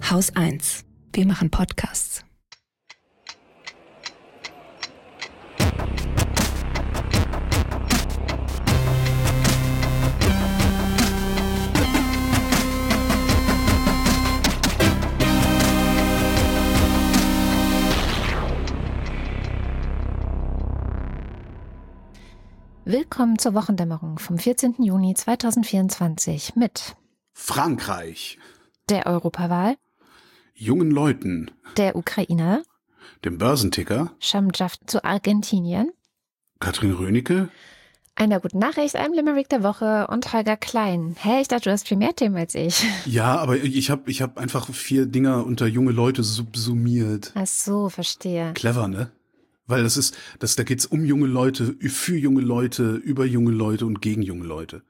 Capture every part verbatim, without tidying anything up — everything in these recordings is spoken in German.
Haus eins. Wir machen Podcasts. Willkommen zur Wochendämmerung vom vierzehnten Juni zweitausendvierundzwanzig mit Frankreich, der Europawahl, jungen Leuten, der Ukraine, dem Börsenticker, Schamjaft zu Argentinien, Katrin Rönecke, einer guten Nachricht, einem Limerick der Woche und Holger Klein. Hey, ich dachte, du hast viel mehr Themen als ich. Ja, aber ich habe ich hab einfach vier Dinger unter junge Leute subsumiert. Ach so, verstehe. Clever, ne? Weil das ist, das, da geht's um junge Leute, für junge Leute, über junge Leute und gegen junge Leute.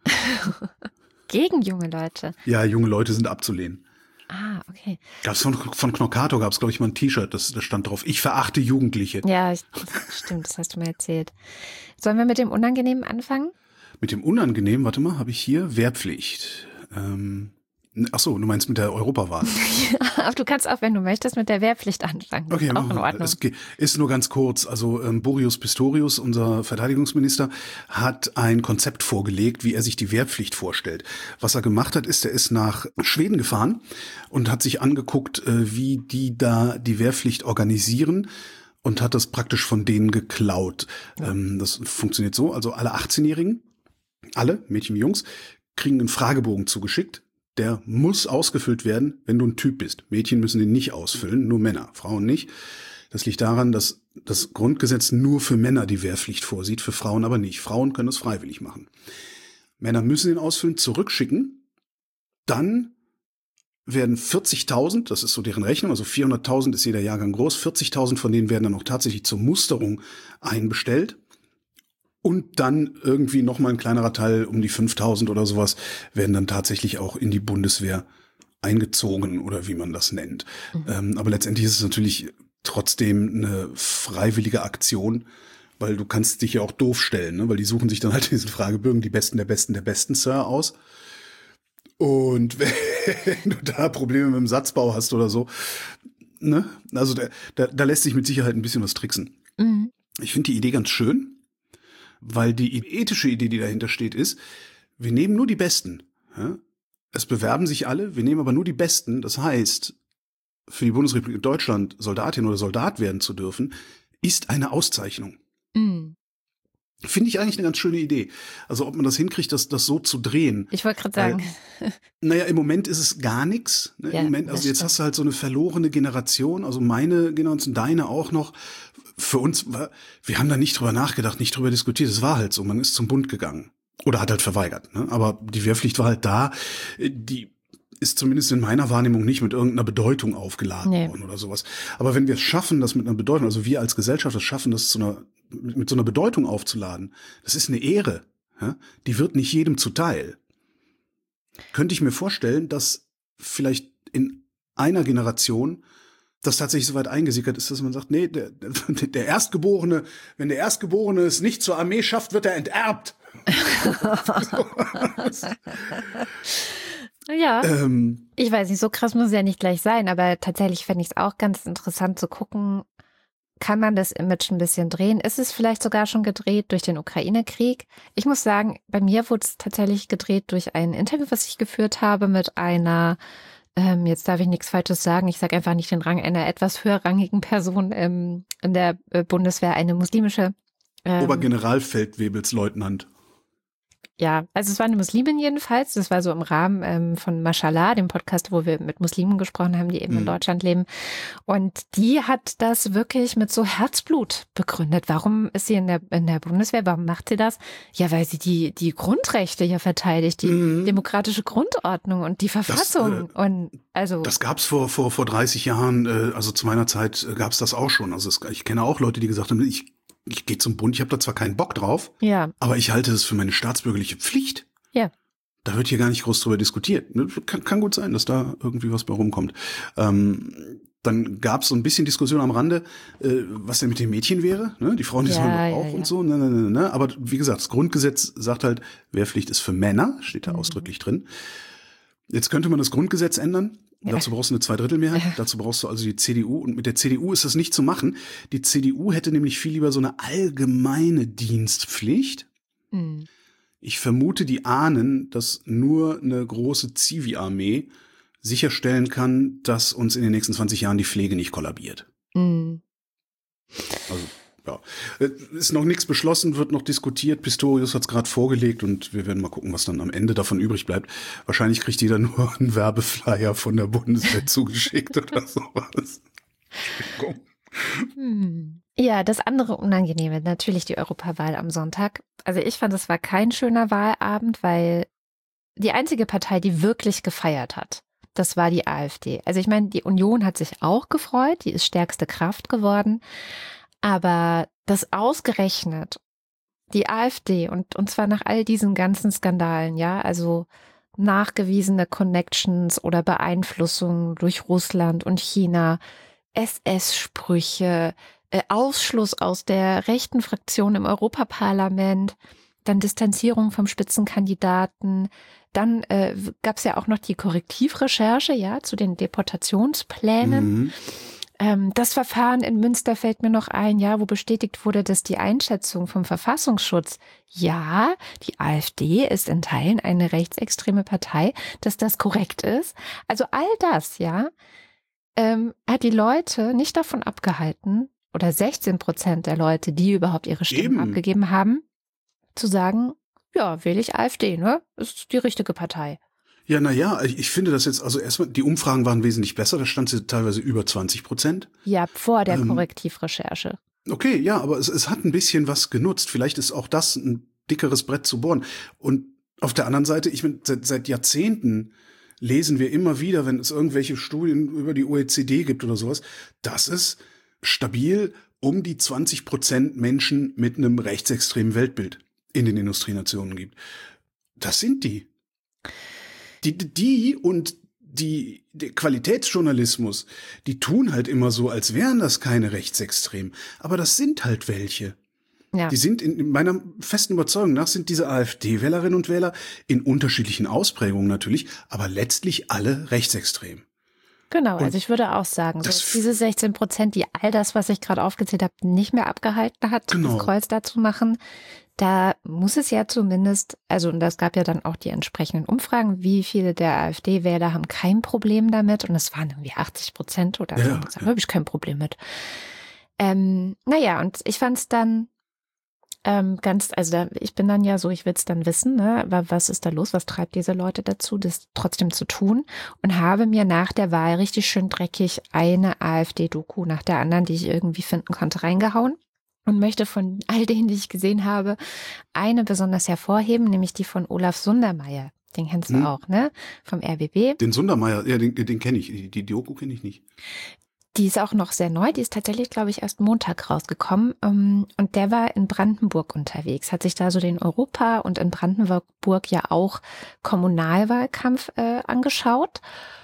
Gegen junge Leute? Ja, junge Leute sind abzulehnen. Ah, okay. Gab's von, von Knockator gab's, glaube ich, mal ein T-Shirt, das, das stand drauf. Ich verachte Jugendliche. Ja, ich, stimmt, das hast du mir erzählt. Sollen wir mit dem Unangenehmen anfangen? Mit dem Unangenehmen, warte mal, habe ich hier Wehrpflicht. Ähm, ach so, du meinst mit der Europawahl. Ja, aber du kannst auch, wenn du möchtest, mit der Wehrpflicht anfangen. Das okay, ist auch in Ordnung. Es ist nur ganz kurz. Also ähm, Boris Pistorius, unser Verteidigungsminister, hat ein Konzept vorgelegt, wie er sich die Wehrpflicht vorstellt. Was er gemacht hat, ist, er ist nach Schweden gefahren und hat sich angeguckt, äh, wie die da die Wehrpflicht organisieren und hat das praktisch von denen geklaut. Ja. Ähm, das funktioniert so, also alle achtzehnjährigen, alle, Mädchen wie Jungs, kriegen einen Fragebogen zugeschickt. Der muss ausgefüllt werden, wenn du ein Typ bist. Mädchen müssen den nicht ausfüllen, nur Männer, Frauen nicht. Das liegt daran, dass das Grundgesetz nur für Männer die Wehrpflicht vorsieht, für Frauen aber nicht. Frauen können es freiwillig machen. Männer müssen den ausfüllen, zurückschicken. Dann werden vierzigtausend, das ist so deren Rechnung, also vierhunderttausend ist jeder Jahrgang groß, vierzigtausend von denen werden dann auch tatsächlich zur Musterung einbestellt. Und dann irgendwie noch mal ein kleinerer Teil, um die fünftausend oder sowas, werden dann tatsächlich auch in die Bundeswehr eingezogen oder wie man das nennt. Mhm. Ähm, aber letztendlich ist es natürlich trotzdem eine freiwillige Aktion, weil du kannst dich ja auch doof stellen, ne? Weil die suchen sich dann halt in diesen Fragebögen die Besten der Besten der Besten, Sir, aus. Und wenn du da Probleme mit dem Satzbau hast oder so, ne? Also da, da, da lässt sich mit Sicherheit ein bisschen was tricksen. Mhm. Ich finde die Idee ganz schön. Weil die ethische Idee, die dahinter steht, ist, wir nehmen nur die Besten. Ja? Es bewerben sich alle, wir nehmen aber nur die Besten. Das heißt, für die Bundesrepublik Deutschland Soldatin oder Soldat werden zu dürfen, ist eine Auszeichnung. Mhm. Finde ich eigentlich eine ganz schöne Idee. Also ob man das hinkriegt, das, das so zu drehen. Ich wollte gerade sagen. Weil, naja, im Moment ist es gar nichts. Ne? Ja, Im Moment, also jetzt hast du halt so eine verlorene Generation, also meine Generation, deine auch noch. Für uns, wir haben da nicht drüber nachgedacht, nicht drüber diskutiert. Es war halt so, man ist zum Bund gegangen. Oder hat halt verweigert. Ne? Aber die Wehrpflicht war halt da. Die ist zumindest in meiner Wahrnehmung nicht mit irgendeiner Bedeutung aufgeladen nee. worden oder sowas. Aber wenn wir es schaffen, das mit einer Bedeutung, also wir als Gesellschaft es schaffen, das zu einer, mit so einer Bedeutung aufzuladen, das ist eine Ehre. Ja? Die wird nicht jedem zuteil. Könnte ich mir vorstellen, dass vielleicht in einer Generation das tatsächlich so weit eingesickert ist, dass man sagt, nee, der, der Erstgeborene, wenn der Erstgeborene es nicht zur Armee schafft, wird er enterbt. Ja, ähm, ich weiß nicht, so krass muss es ja nicht gleich sein, aber tatsächlich fände ich es auch ganz interessant zu gucken, kann man das Image ein bisschen drehen? Ist es vielleicht sogar schon gedreht durch den Ukraine-Krieg? Ich muss sagen, bei mir wurde es tatsächlich gedreht durch ein Interview, was ich geführt habe mit einer Ähm, jetzt darf ich nichts Falsches sagen. Ich sage einfach nicht den Rang einer etwas höherrangigen Person ähm, in der äh, Bundeswehr, eine muslimische. Ähm, Obergeneralfeldwebelsleutnant. Ja, also es war eine Muslimin jedenfalls. Das war so im Rahmen ähm, von Mashallah, dem Podcast, wo wir mit Muslimen gesprochen haben, die eben mhm. in Deutschland leben. Und die hat das wirklich mit so Herzblut begründet. Warum ist sie in der in der Bundeswehr? Warum macht sie das? Ja, weil sie die die Grundrechte ja verteidigt, die mhm. demokratische Grundordnung und die Verfassung. Das, äh, und also das gab's vor vor vor dreißig Jahren. Äh, also zu meiner Zeit äh, gab's das auch schon. Also es, ich kenne auch Leute, die gesagt haben, ich Ich gehe zum Bund, ich habe da zwar keinen Bock drauf, ja. aber ich halte das für meine staatsbürgerliche Pflicht. Ja. Da wird hier gar nicht groß drüber diskutiert. Kann, kann gut sein, dass da irgendwie was bei rumkommt. Ähm, dann gab es so ein bisschen Diskussion am Rande, äh, was denn mit den Mädchen wäre. Ne? Die Frauen, die ja, sollen doch ja, auch ja. und so. Ne, ne, ne, ne. Aber wie gesagt, das Grundgesetz sagt halt, Wehrpflicht ist für Männer, steht da mhm. ausdrücklich drin. Jetzt könnte man das Grundgesetz ändern Dazu brauchst du eine Zweidrittelmehrheit, dazu brauchst du also die C D U und mit der C D U ist das nicht zu machen. Die C D U hätte nämlich viel lieber so eine allgemeine Dienstpflicht. Mhm. Ich vermute, die ahnen, dass nur eine große Zivi-Armee sicherstellen kann, dass uns in den nächsten zwanzig Jahren die Pflege nicht kollabiert. Mhm. Also, ja. Ist noch nichts beschlossen, wird noch diskutiert. Pistorius hat es gerade vorgelegt und wir werden mal gucken, was dann am Ende davon übrig bleibt. Wahrscheinlich kriegt jeder nur einen Werbeflyer von der Bundeswehr zugeschickt oder sowas. Entschuldigung. Hm. Ja, das andere Unangenehme, natürlich die Europawahl am Sonntag. Also ich fand, es war kein schöner Wahlabend, weil die einzige Partei, die wirklich gefeiert hat, das war die AfD. Also ich meine, die Union hat sich auch gefreut, die ist stärkste Kraft geworden. Aber das ausgerechnet die AfD und, und zwar nach all diesen ganzen Skandalen, ja, also nachgewiesene Connections oder Beeinflussungen durch Russland und China, S S-Sprüche, äh, Ausschluss aus der rechten Fraktion im Europaparlament, dann Distanzierung vom Spitzenkandidaten, dann äh, gab es ja auch noch die Korrektivrecherche, ja, zu den Deportationsplänen. Mhm. Ähm, das Verfahren in Münster fällt mir noch ein, ja, wo bestätigt wurde, dass die Einschätzung vom Verfassungsschutz, ja, die AfD ist in Teilen eine rechtsextreme Partei, dass das korrekt ist. Also all das, ja, ähm, hat die Leute nicht davon abgehalten, oder sechzehn Prozent der Leute, die überhaupt ihre Stimmen Eben. abgegeben haben, zu sagen, ja, wähle ich AfD, ne? Ist die richtige Partei. Ja, na ja, ich finde das jetzt, also erstmal, die Umfragen waren wesentlich besser, da stand sie teilweise über zwanzig Prozent. Ja, vor der Ähm, Korrektivrecherche. Okay, ja, aber es, es hat ein bisschen was genutzt. Vielleicht ist auch das ein dickeres Brett zu bohren. Und auf der anderen Seite, ich meine, seit, seit Jahrzehnten lesen wir immer wieder, wenn es irgendwelche Studien über die O E C D gibt oder sowas, dass es stabil um die zwanzig Prozent Menschen mit einem rechtsextremen Weltbild in den Industrienationen gibt. Das sind die. Die, die und die, der Qualitätsjournalismus, die tun halt immer so, als wären das keine Rechtsextremen. Aber das sind halt welche. Ja. Die sind in, in meiner festen Überzeugung nach, sind diese AfD-Wählerinnen und Wähler in unterschiedlichen Ausprägungen natürlich, aber letztlich alle rechtsextrem. Genau, Und also ich würde auch sagen, so das- diese sechzehn Prozent, die all das, was ich gerade aufgezählt habe, nicht mehr abgehalten hat, Genau. das Kreuz da zu machen, da muss es ja zumindest, also und das gab ja dann auch die entsprechenden Umfragen, wie viele der AfD-Wähler haben kein Problem damit und es waren irgendwie achtzig Prozent oder so, Ja, und da ja. habe ich kein Problem mit. Ähm, naja, und ich fand es dann ähm, ganz, also da, ich bin dann ja so, ich will es dann wissen, ne, aber was ist da los, was treibt diese Leute dazu, das trotzdem zu tun und habe mir nach der Wahl richtig schön dreckig eine AfD-Doku nach der anderen, die ich irgendwie finden konnte, reingehauen. Und möchte von all denen, die ich gesehen habe, eine besonders hervorheben, nämlich die von Olaf Sundermeier. Den kennst du Hm. auch, ne? Vom R B B. Den Sundermeier, ja, den, den kenne ich. Die, die Doku kenne ich nicht. Die ist auch noch sehr neu. Die ist tatsächlich, glaube ich, erst Montag rausgekommen. Ähm, Und der war in Brandenburg unterwegs, hat sich da so den Europa- und in Brandenburg ja auch Kommunalwahlkampf äh, angeschaut.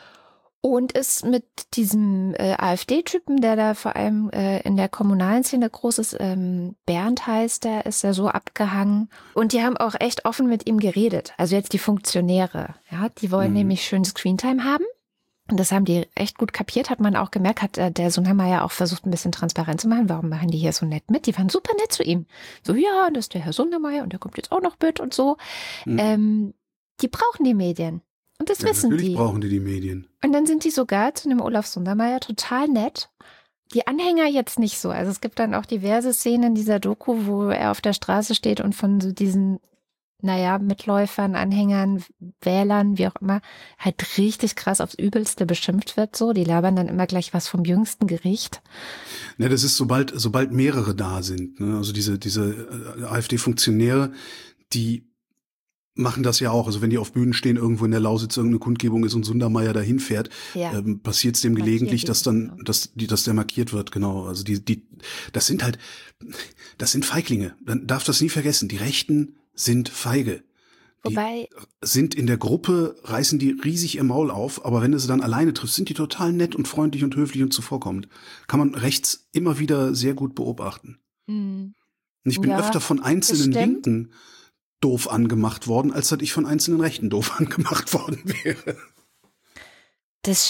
Und ist mit diesem äh, AfD-Typen, der da vor allem äh, in der kommunalen Szene groß ist, ähm, Bernd heißt der, ist er so abgehangen. Und die haben auch echt offen mit ihm geredet. Also jetzt die Funktionäre, ja, die wollen Mhm. nämlich schön Screentime haben. Und das haben die echt gut kapiert, hat man auch gemerkt, hat äh, der Sundermeier auch versucht, ein bisschen transparent zu machen. Warum machen die hier so nett mit? Die waren super nett zu ihm. So, ja, das ist der Herr Sundermeier und der kommt jetzt auch noch mit und so. Mhm. Ähm, die brauchen die Medien. Und das Ja, wissen natürlich die. brauchen die die Medien. Und dann sind die sogar zu dem Olaf Sundermeier total nett. Die Anhänger jetzt nicht so. Also es gibt dann auch diverse Szenen in dieser Doku, wo er auf der Straße steht und von so diesen, naja, Mitläufern, Anhängern, Wählern, wie auch immer, halt richtig krass aufs Übelste beschimpft wird. So, die labern dann immer gleich was vom jüngsten Gericht. Ne, das ist sobald, sobald mehrere da sind. Ne? Also diese, diese äh, AfD-Funktionäre, die machen das ja auch. Also wenn die auf Bühnen stehen, irgendwo in der Lausitz irgendeine Kundgebung ist und Sundermeier dahin fährt, Ja. ähm, passiert es dem Markiert gelegentlich, die, dass dann, genau. dass die, dass der markiert wird, genau. Also die, die, das sind halt, das sind Feiglinge. Man darf das nie vergessen. Die Rechten sind feige. Die Wobei, sind in der Gruppe, reißen die riesig ihr Maul auf, aber wenn du sie dann alleine triffst, sind die total nett und freundlich und höflich und zuvorkommend. Kann man rechts immer wieder sehr gut beobachten. mh, Und ich bin Ja, öfter von einzelnen stimmt. Linken doof angemacht worden, als dass ich von einzelnen Rechten doof angemacht worden wäre. das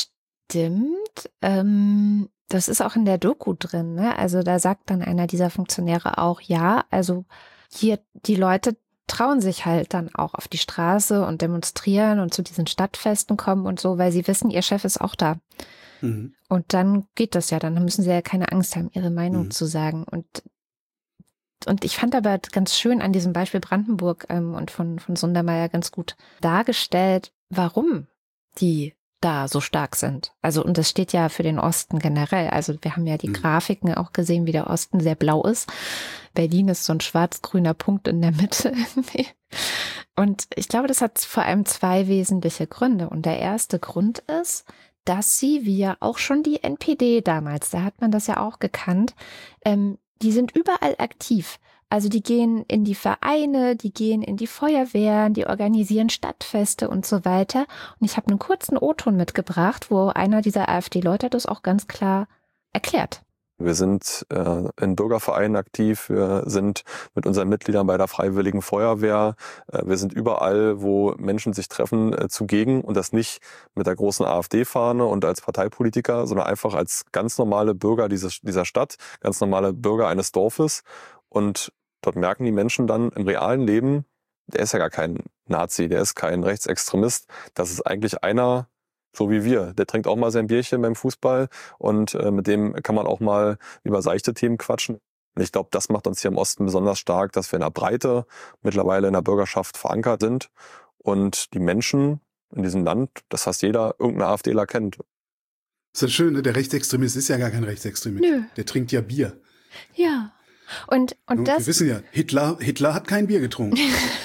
stimmt. Ähm, das ist auch in der Doku drin, ne? Also da sagt dann einer dieser Funktionäre auch, ja, also hier die Leute trauen sich halt dann auch auf die Straße und demonstrieren und zu diesen Stadtfesten kommen und so, weil sie wissen, ihr Chef ist auch da. Mhm. Und dann geht das ja, dann müssen sie ja keine Angst haben, ihre Meinung mhm. zu sagen. Und Und ich fand aber ganz schön an diesem Beispiel Brandenburg ähm, und von, von Sundermeier ganz gut dargestellt, warum die da so stark sind. Also, und das steht ja für den Osten generell. Also wir haben ja die mhm. Grafiken auch gesehen, wie der Osten sehr blau ist. Berlin ist so ein schwarz-grüner Punkt in der Mitte irgendwie. Und ich glaube, das hat vor allem zwei wesentliche Gründe. Und der erste Grund ist, dass sie, wie ja auch schon die N P D damals, da hat man das ja auch gekannt, ähm, die sind überall aktiv. Also die gehen in die Vereine, die gehen in die Feuerwehren, die organisieren Stadtfeste und so weiter. Und ich habe einen kurzen O-Ton mitgebracht, wo einer dieser AfD-Leute das auch ganz klar erklärt. Wir sind äh, in Bürgervereinen aktiv, wir sind mit unseren Mitgliedern bei der Freiwilligen Feuerwehr, äh, wir sind überall, wo Menschen sich treffen, äh, zugegen und das nicht mit der großen AfD-Fahne und als Parteipolitiker, sondern einfach als ganz normale Bürger dieses, dieser Stadt, ganz normale Bürger eines Dorfes. Und dort merken die Menschen dann im realen Leben, der ist ja gar kein Nazi, der ist kein Rechtsextremist, das ist eigentlich einer, so wie wir. Der trinkt auch mal sein Bierchen beim Fußball und äh, mit dem kann man auch mal über seichte Themen quatschen. Und ich glaube, das macht uns hier im Osten besonders stark, dass wir in der Breite mittlerweile in der Bürgerschaft verankert sind und die Menschen in diesem Land, das fast jeder, irgendeinen AfDler kennt. Das ist ja schön, ne? Der Rechtsextremist ist ja gar kein Rechtsextremist. Nö. Der trinkt ja Bier. Ja. Und, und, und das. Wir wissen ja, Hitler, Hitler hat kein Bier getrunken.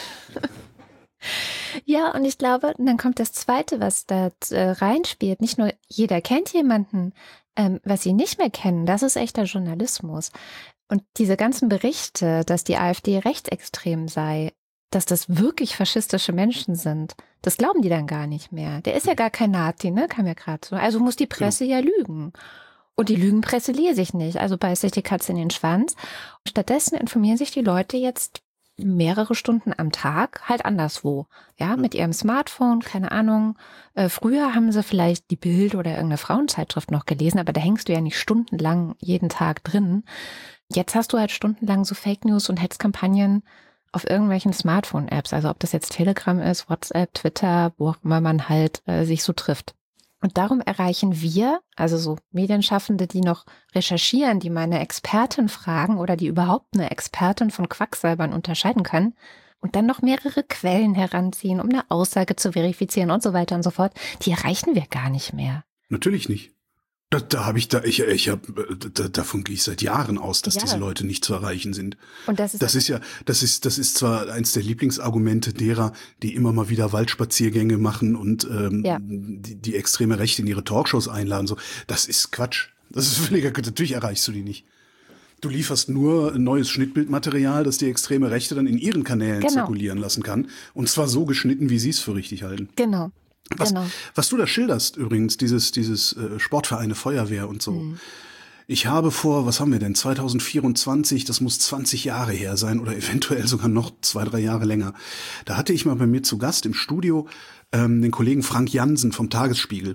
Ja, und ich glaube, dann kommt das Zweite, was da äh, reinspielt. Nicht nur jeder kennt jemanden, ähm, was sie nicht mehr kennen. Das ist echter Journalismus. Und diese ganzen Berichte, dass die AfD rechtsextrem sei, dass das wirklich faschistische Menschen sind, das glauben die dann gar nicht mehr. Der ist ja gar kein Nazi, ne? Kam ja gerade so. Also muss die Presse ja, ja lügen. Und die Lügenpresse lese ich nicht. Also beißt sich die Katze in den Schwanz. Stattdessen informieren sich die Leute jetzt mehrere Stunden am Tag halt anderswo, ja, mit ihrem Smartphone, keine Ahnung. Äh, früher haben sie vielleicht die Bild oder irgendeine Frauenzeitschrift noch gelesen, aber da hängst du ja nicht stundenlang jeden Tag drin. Jetzt hast du halt stundenlang so Fake News und Hetzkampagnen auf irgendwelchen Smartphone-Apps, also ob das jetzt Telegram ist, WhatsApp, Twitter, wo auch immer man halt äh, sich so trifft. Und darum erreichen wir, also so Medienschaffende, die noch recherchieren, die meine Expertin fragen oder die überhaupt eine Expertin von Quacksalbern unterscheiden können und dann noch mehrere Quellen heranziehen, um eine Aussage zu verifizieren und so weiter und so fort, die erreichen wir gar nicht mehr. Natürlich nicht. Da, da habe ich da, ich, ich habe, da, davon gehe ich seit Jahren aus, dass ja. diese Leute nicht zu erreichen sind. Und das ist, das ist ja, das ist, das ist zwar eins der Lieblingsargumente derer, die immer mal wieder Waldspaziergänge machen und ähm, ja. die, die extreme Rechte in ihre Talkshows einladen. So, das ist Quatsch. Das ist völliger, natürlich erreichst du die nicht. Du lieferst nur neues Schnittbildmaterial, das die extreme Rechte dann in ihren Kanälen genau. zirkulieren lassen kann. Und zwar so geschnitten, wie sie es für richtig halten. Genau. Was, genau. was du da schilderst übrigens, dieses, dieses äh, Sportvereine, Feuerwehr und so. Mhm. Ich habe vor, was haben wir denn, zwanzig vierundzwanzig, das muss zwanzig Jahre her sein oder eventuell sogar noch zwei, drei Jahre länger. Da hatte ich mal bei mir zu Gast im Studio ähm, den Kollegen Frank Jansen vom Tagesspiegel.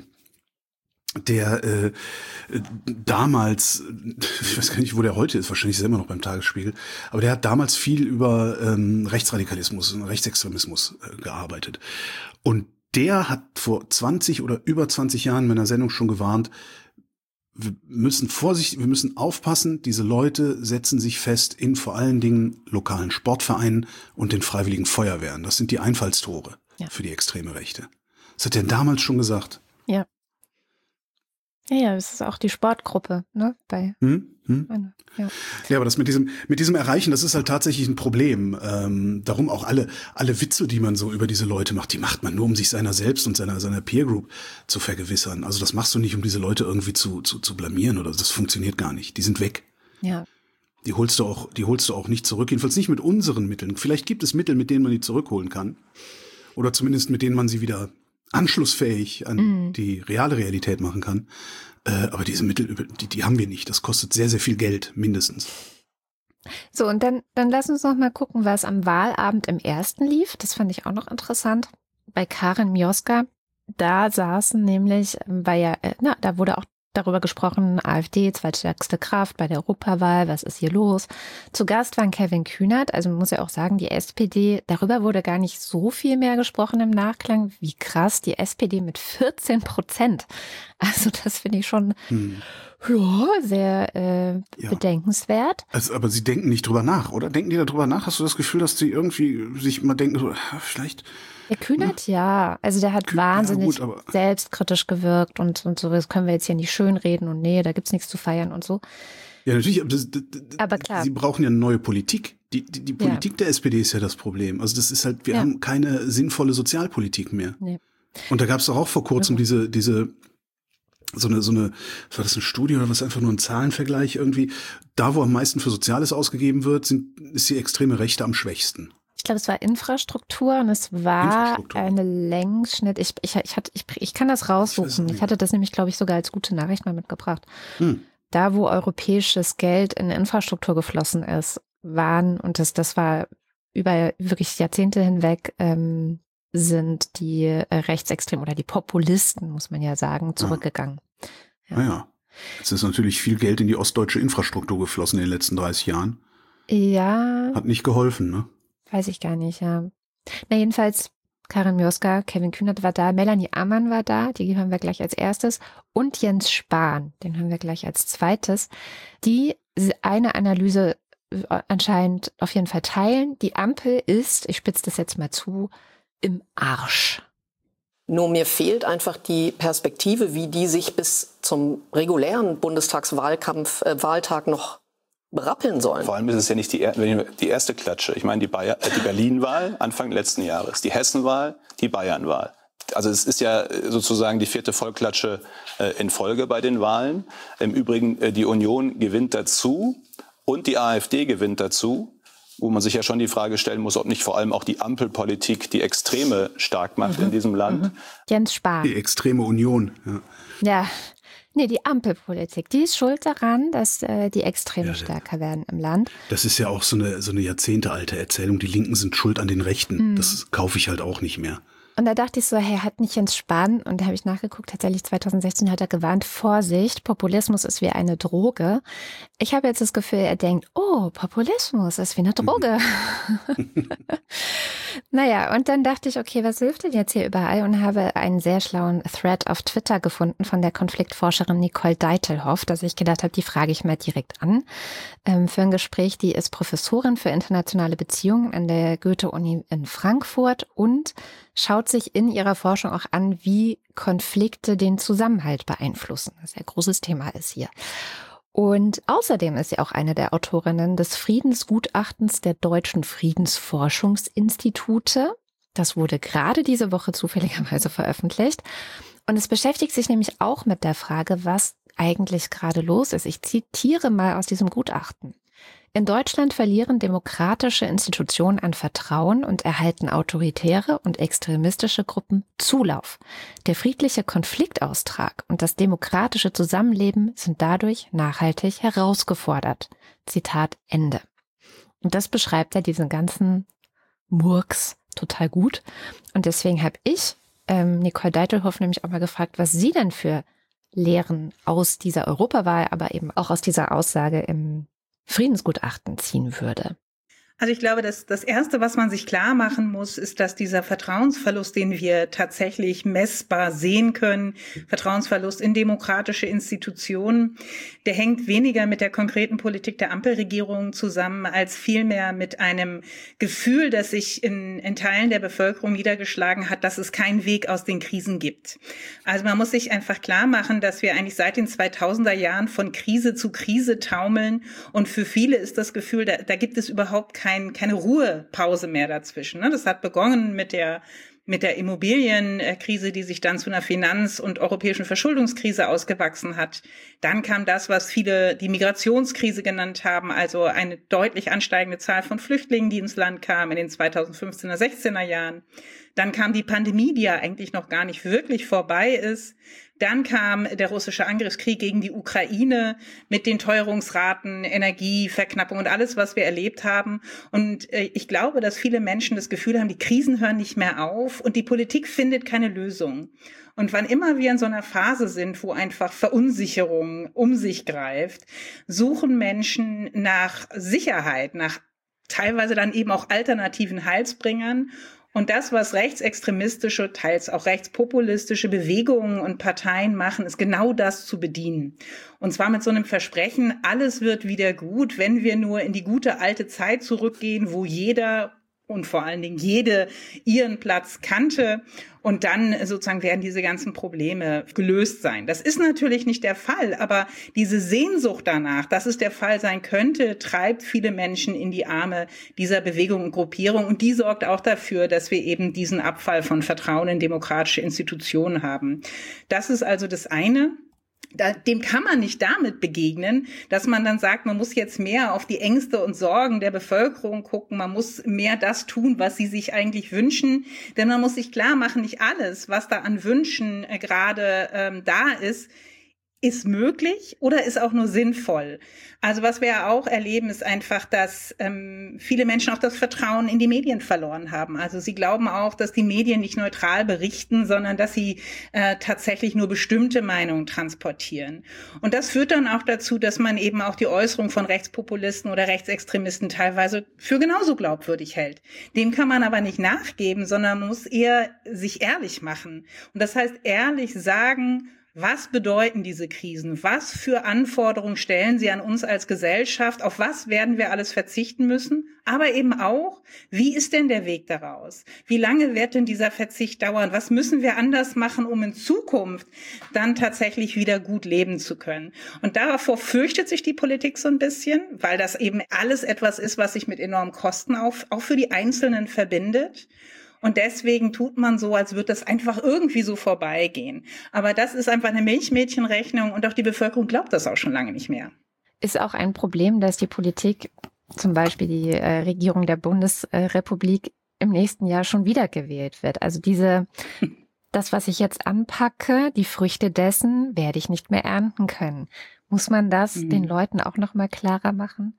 Der äh, damals, ich weiß gar nicht, wo der heute ist, wahrscheinlich ist er immer noch beim Tagesspiegel, aber der hat damals viel über ähm, Rechtsradikalismus und Rechtsextremismus äh, gearbeitet. Und der hat vor zwanzig oder über zwanzig Jahren in meiner Sendung schon gewarnt, wir müssen vorsichtig, wir müssen aufpassen, diese Leute setzen sich fest in vor allen Dingen lokalen Sportvereinen und den freiwilligen Feuerwehren. Das sind die Einfallstore ja. für die extreme Rechte. Das hat er damals schon gesagt. Ja. Ja, ja, das ist auch die Sportgruppe, ne? Bei hm? Hm? Ja. ja, aber das mit diesem mit diesem Erreichen, das ist halt tatsächlich ein Problem. Ähm, darum auch alle alle Witze, die man so über diese Leute macht, die macht man nur, um sich seiner selbst und seiner seiner Peer Group zu vergewissern. Also das machst du nicht, um diese Leute irgendwie zu zu zu blamieren oder das funktioniert gar nicht. Die sind weg. Ja. Die holst du auch, die holst du auch nicht zurück. Jedenfalls nicht mit unseren Mitteln. Vielleicht gibt es Mittel, mit denen man die zurückholen kann, oder zumindest mit denen man sie wieder anschlussfähig an mhm. die reale Realität machen kann. Äh, aber diese Mittel, die, die haben wir nicht. Das kostet sehr, sehr viel Geld, mindestens. So, und dann, dann lass uns noch mal gucken, was am Wahlabend im ersten lief. Das fand ich auch noch interessant. Bei Karin Mioska, Da saßen nämlich, weil ja, na, da wurde auch darüber gesprochen, AfD, zweitstärkste Kraft bei der Europawahl, was ist hier los? Zu Gast waren Kevin Kühnert, also man muss ja auch sagen, die S P D, darüber wurde gar nicht so viel mehr gesprochen im Nachklang, wie krass, die S P D mit vierzehn Prozent. Also das finde ich schon hm. ja, sehr äh, ja. bedenkenswert. Also, aber sie denken nicht drüber nach, oder? Denken die darüber nach? Hast du das Gefühl, dass sie irgendwie sich mal denken, so, vielleicht... Der Kühnert, ja. Also der hat Kühn, wahnsinnig ja, gut, selbstkritisch gewirkt und, und so, das können wir jetzt hier nicht schönreden und nee, da gibt's nichts zu feiern und so. Ja, natürlich, aber, das, das, aber klar. Sie brauchen ja eine neue Politik. Die, die, die Politik ja. der S P D ist ja das Problem. Also das ist halt, wir ja. haben keine sinnvolle Sozialpolitik mehr. Nee. Und da gab's doch auch vor kurzem ja. diese, diese, so eine, so eine, was war das, eine Studie oder was, einfach nur ein Zahlenvergleich irgendwie. Da, wo am meisten für Soziales ausgegeben wird, sind, ist die extreme Rechte am schwächsten. Ich glaube, es war Infrastruktur und es war eine Längsschnitt. Ich, ich, ich, hatte, ich, ich kann das raussuchen. Ich, ich hatte das nämlich, glaube ich, sogar als gute Nachricht mal mitgebracht. Hm. Da, wo europäisches Geld in Infrastruktur geflossen ist, waren, und das, das war über wirklich Jahrzehnte hinweg, ähm, sind die äh, Rechtsextremen oder die Populisten, muss man ja sagen, zurückgegangen. Ja. Ja. Ja. Es ist natürlich viel Geld in die ostdeutsche Infrastruktur geflossen in den letzten dreißig Jahren. Ja. Hat nicht geholfen, ne? Weiß ich gar nicht, ja. Na jedenfalls, Karin Mioska, Kevin Kühnert war da, Melanie Ammann war da, die hören wir gleich als erstes, und Jens Spahn, den hören wir gleich als zweites, die eine Analyse anscheinend auf jeden Fall teilen. Die Ampel ist, ich spitze das jetzt mal zu, im Arsch. Nur mir fehlt einfach die Perspektive, wie die sich bis zum regulären Bundestagswahlkampf, äh, Wahltag noch berappeln sollen. Vor allem ist es ja nicht die, die erste Klatsche. Ich meine, die, Bayer, die Berlin-Wahl Anfang letzten Jahres, die Hessen-Wahl, die Bayern-Wahl. Also es ist ja sozusagen die vierte Vollklatsche äh, in Folge bei den Wahlen. Im Übrigen, äh, die Union gewinnt dazu und die AfD gewinnt dazu, wo man sich ja schon die Frage stellen muss, ob nicht vor allem auch die Ampelpolitik die Extreme stark macht mhm. in diesem Land. Mhm. Jens Spahn. Die extreme Union. Ja. Ja. Nee, die Ampelpolitik, die ist schuld daran, dass äh, die Extreme ja, stärker werden im Land. Das ist ja auch so eine, so eine jahrzehntealte Erzählung, die Linken sind schuld an den Rechten. Mhm. Das kaufe ich halt auch nicht mehr. Und da dachte ich so, hey, hat nicht Jens Spahn, und da habe ich nachgeguckt, tatsächlich zwanzig sechzehn hat er gewarnt, Vorsicht, Populismus ist wie eine Droge. Ich habe jetzt das Gefühl, er denkt, oh, Populismus ist wie eine Droge. Mhm. Naja, und dann dachte ich, okay, was hilft denn jetzt hier überall? Und habe einen sehr schlauen Thread auf Twitter gefunden von der Konfliktforscherin Nicole Deitelhoff, dass ich gedacht habe, die frage ich mal direkt an ähm, für ein Gespräch. Die ist Professorin für internationale Beziehungen an der Goethe-Uni in Frankfurt und schaut sich in ihrer Forschung auch an, wie Konflikte den Zusammenhalt beeinflussen. Das ist ja ein großes Thema ist hier. Und außerdem ist sie auch eine der Autorinnen des Friedensgutachtens der Deutschen Friedensforschungsinstitute. Das wurde gerade diese Woche zufälligerweise veröffentlicht. Und es beschäftigt sich nämlich auch mit der Frage, was eigentlich gerade los ist. Ich zitiere mal aus diesem Gutachten. In Deutschland verlieren demokratische Institutionen an Vertrauen und erhalten autoritäre und extremistische Gruppen Zulauf. Der friedliche Konfliktaustrag und das demokratische Zusammenleben sind dadurch nachhaltig herausgefordert. Zitat Ende. Und das beschreibt ja diesen ganzen Murks total gut. Und deswegen habe ich ähm, Nicole Deitelhoff nämlich auch mal gefragt, was sie denn für Lehren aus dieser Europawahl, aber eben auch aus dieser Aussage im Friedensgutachten ziehen würde. Also ich glaube, dass das Erste, was man sich klar machen muss, ist, dass dieser Vertrauensverlust, den wir tatsächlich messbar sehen können, Vertrauensverlust in demokratische Institutionen, der hängt weniger mit der konkreten Politik der Ampelregierung zusammen, als vielmehr mit einem Gefühl, das sich in, in Teilen der Bevölkerung niedergeschlagen hat, dass es keinen Weg aus den Krisen gibt. Also man muss sich einfach klar machen, dass wir eigentlich seit den zweitausender Jahren von Krise zu Krise taumeln, und für viele ist das Gefühl, da, da gibt es überhaupt kein Kein, keine Ruhepause mehr dazwischen. Das hat begonnen mit der mit der Immobilienkrise, die sich dann zu einer Finanz- und europäischen Verschuldungskrise ausgewachsen hat. Dann kam das, was viele die Migrationskrise genannt haben, also eine deutlich ansteigende Zahl von Flüchtlingen, die ins Land kamen in den zweitausendfünfzehner, sechzehner Jahren. Dann kam die Pandemie, die ja eigentlich noch gar nicht wirklich vorbei ist, Dann kam der russische Angriffskrieg gegen die Ukraine mit den Teuerungsraten, Energieverknappung und alles, was wir erlebt haben. Und äh, ich glaube, dass viele Menschen das Gefühl haben, die Krisen hören nicht mehr auf und die Politik findet keine Lösung. Und wann immer wir in so einer Phase sind, wo einfach Verunsicherung um sich greift, suchen Menschen nach Sicherheit, nach teilweise dann eben auch alternativen Heilsbringern. Und das, was rechtsextremistische, teils auch rechtspopulistische Bewegungen und Parteien machen, ist genau das zu bedienen. Und zwar mit so einem Versprechen, alles wird wieder gut, wenn wir nur in die gute alte Zeit zurückgehen, wo jeder und vor allen Dingen jede ihren Platz kannte. Und dann sozusagen werden diese ganzen Probleme gelöst sein. Das ist natürlich nicht der Fall, aber diese Sehnsucht danach, dass es der Fall sein könnte, treibt viele Menschen in die Arme dieser Bewegung und Gruppierung. Und die sorgt auch dafür, dass wir eben diesen Abfall von Vertrauen in demokratische Institutionen haben. Das ist also das eine. Da, dem kann man nicht damit begegnen, dass man dann sagt, man muss jetzt mehr auf die Ängste und Sorgen der Bevölkerung gucken, man muss mehr das tun, was sie sich eigentlich wünschen, denn man muss sich klar machen, nicht alles, was da an Wünschen äh, gerade ähm, da ist, ist möglich oder ist auch nur sinnvoll. Also was wir ja auch erleben, ist einfach, dass ähm, viele Menschen auch das Vertrauen in die Medien verloren haben. Also sie glauben auch, dass die Medien nicht neutral berichten, sondern dass sie äh, tatsächlich nur bestimmte Meinungen transportieren. Und das führt dann auch dazu, dass man eben auch die Äußerung von Rechtspopulisten oder Rechtsextremisten teilweise für genauso glaubwürdig hält. Dem kann man aber nicht nachgeben, sondern man muss eher sich ehrlich machen. Und das heißt, ehrlich sagen, was bedeuten diese Krisen? Was für Anforderungen stellen sie an uns als Gesellschaft? Auf was werden wir alles verzichten müssen? Aber eben auch, wie ist denn der Weg daraus? Wie lange wird denn dieser Verzicht dauern? Was müssen wir anders machen, um in Zukunft dann tatsächlich wieder gut leben zu können? Und davor fürchtet sich die Politik so ein bisschen, weil das eben alles etwas ist, was sich mit enormen Kosten auch, auch für die Einzelnen verbindet. Und deswegen tut man so, als würde das einfach irgendwie so vorbeigehen. Aber das ist einfach eine Milchmädchenrechnung und auch die Bevölkerung glaubt das auch schon lange nicht mehr. Ist auch ein Problem, dass die Politik, zum Beispiel die äh, Regierung der Bundesrepublik, im nächsten Jahr schon wieder gewählt wird. Also diese, das, was ich jetzt anpacke, die Früchte dessen werde ich nicht mehr ernten können. Muss man das mhm. den Leuten auch noch mal klarer machen?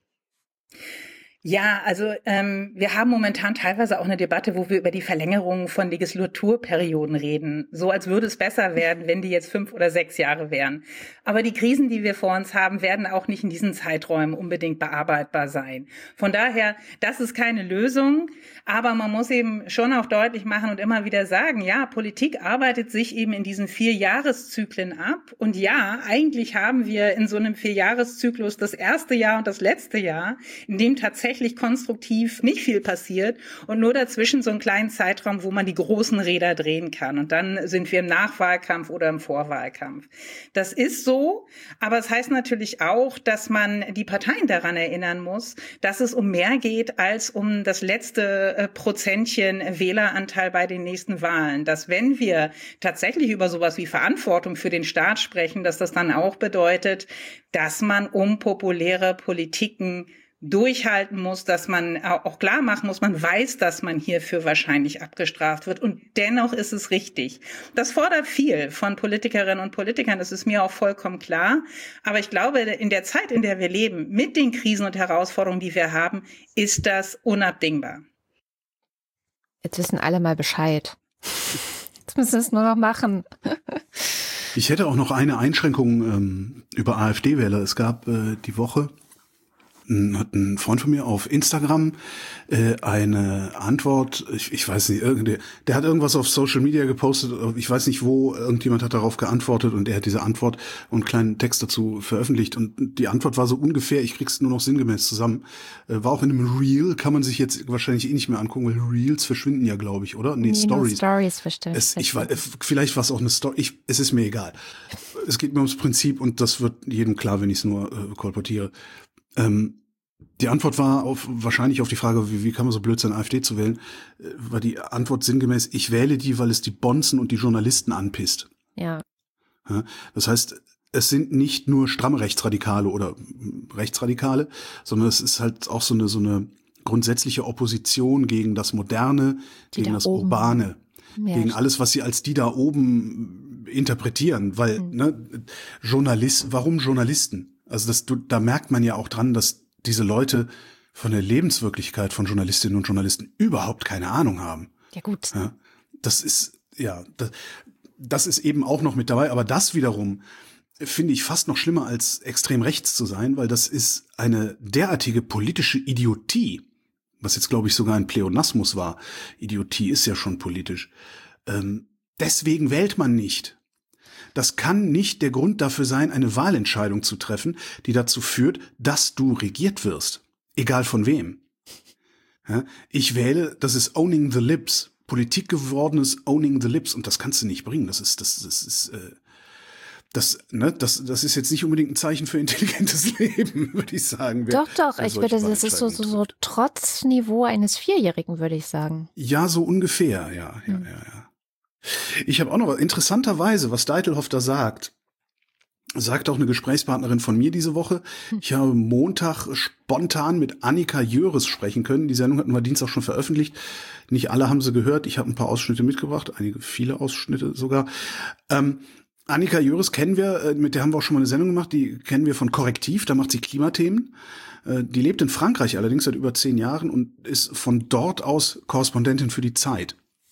Ja, also ähm, wir haben momentan teilweise auch eine Debatte, wo wir über die Verlängerung von Legislaturperioden reden. So als würde es besser werden, wenn die jetzt fünf oder sechs Jahre wären. Aber die Krisen, die wir vor uns haben, werden auch nicht in diesen Zeiträumen unbedingt bearbeitbar sein. Von daher, das ist keine Lösung. Aber man muss eben schon auch deutlich machen und immer wieder sagen, ja, Politik arbeitet sich eben in diesen vier Jahreszyklen ab. Und ja, eigentlich haben wir in so einem Vierjahreszyklus das erste Jahr und das letzte Jahr, in dem tatsächlich konstruktiv nicht viel passiert und nur dazwischen so einen kleinen Zeitraum, wo man die großen Räder drehen kann. Und dann sind wir im Nachwahlkampf oder im Vorwahlkampf. Das ist so, aber es heißt natürlich auch, dass man die Parteien daran erinnern muss, dass es um mehr geht als um das letzte äh, Prozentchen Wähleranteil bei den nächsten Wahlen. Dass wenn wir tatsächlich über sowas wie Verantwortung für den Staat sprechen, dass das dann auch bedeutet, dass man um populäre Politiken durchhalten muss, dass man auch klar machen muss, man weiß, dass man hierfür wahrscheinlich abgestraft wird und dennoch ist es richtig. Das fordert viel von Politikerinnen und Politikern, das ist mir auch vollkommen klar, aber ich glaube, in der Zeit, in der wir leben, mit den Krisen und Herausforderungen, die wir haben, ist das unabdingbar. Jetzt wissen alle mal Bescheid. Jetzt müssen wir es nur noch machen. Ich hätte auch noch eine Einschränkung ähm, über AfD-Wähler. Es gab äh, die Woche hat ein Freund von mir auf Instagram äh, eine Antwort, ich, ich weiß nicht, irgende, der hat irgendwas auf Social Media gepostet, ich weiß nicht wo, irgendjemand hat darauf geantwortet und er hat diese Antwort und einen kleinen Text dazu veröffentlicht und die Antwort war so ungefähr, ich krieg's nur noch sinngemäß zusammen, äh, war auch in einem Reel, kann man sich jetzt wahrscheinlich eh nicht mehr angucken, weil Reels verschwinden ja, glaube ich, oder? Nee, nee Stories. Stories verstehe es, ich weiß, vielleicht war es auch eine Story, ich, es ist mir egal. Es geht mir ums Prinzip und das wird jedem klar, wenn ich es nur äh, kolportiere. Ähm, die Antwort war auf, wahrscheinlich auf die Frage, wie, wie kann man so blöd sein, AfD zu wählen, äh, war die Antwort sinngemäß, ich wähle die, weil es die Bonzen und die Journalisten anpisst. Ja. Ja, das heißt, es sind nicht nur stramme Rechtsradikale oder Rechtsradikale, sondern es ist halt auch so eine, so eine grundsätzliche Opposition gegen das Moderne, die gegen das oben. Urbane. Ja, gegen alles, was sie als die da oben interpretieren, weil mhm. ne, Journalist, warum Journalisten? Also das, du, da merkt man ja auch dran, dass diese Leute von der Lebenswirklichkeit von Journalistinnen und Journalisten überhaupt keine Ahnung haben. Ja gut. Ja, das ist ja, das, das ist eben auch noch mit dabei, aber das wiederum finde ich fast noch schlimmer als extrem rechts zu sein, weil das ist eine derartige politische Idiotie, was jetzt glaube ich sogar ein Pleonasmus war. Idiotie ist ja schon politisch. Ähm, deswegen wählt man nicht. Das kann nicht der Grund dafür sein, eine Wahlentscheidung zu treffen, die dazu führt, dass du regiert wirst. Egal von wem. Ja, ich wähle, das ist Owning the Lips. Politik gewordenes Owning the Lips. Und das kannst du nicht bringen. Das ist, das, das ist, äh, das, ne, das, das ist jetzt nicht unbedingt ein Zeichen für intelligentes Leben, würde ich sagen. Wer, doch, doch. Ich würde, das ist so, so, so Trotzniveau eines Vierjährigen, würde ich sagen. Ja, so ungefähr, ja, ja, hm. ja, ja. Ich habe auch noch was, interessanterweise, was Deitelhoff da sagt, sagt auch eine Gesprächspartnerin von mir diese Woche. Ich habe Montag spontan mit Annika Jöres sprechen können. Die Sendung hatten wir Dienstag schon veröffentlicht. Nicht alle haben sie gehört. Ich habe ein paar Ausschnitte mitgebracht, einige, viele Ausschnitte sogar. Ähm, Annika Jöres kennen wir, mit der haben wir auch schon mal eine Sendung gemacht, die kennen wir von Korrektiv, da macht sie Klimathemen. Die lebt in Frankreich allerdings seit über zehn Jahren und ist von dort aus Korrespondentin für die Zeit.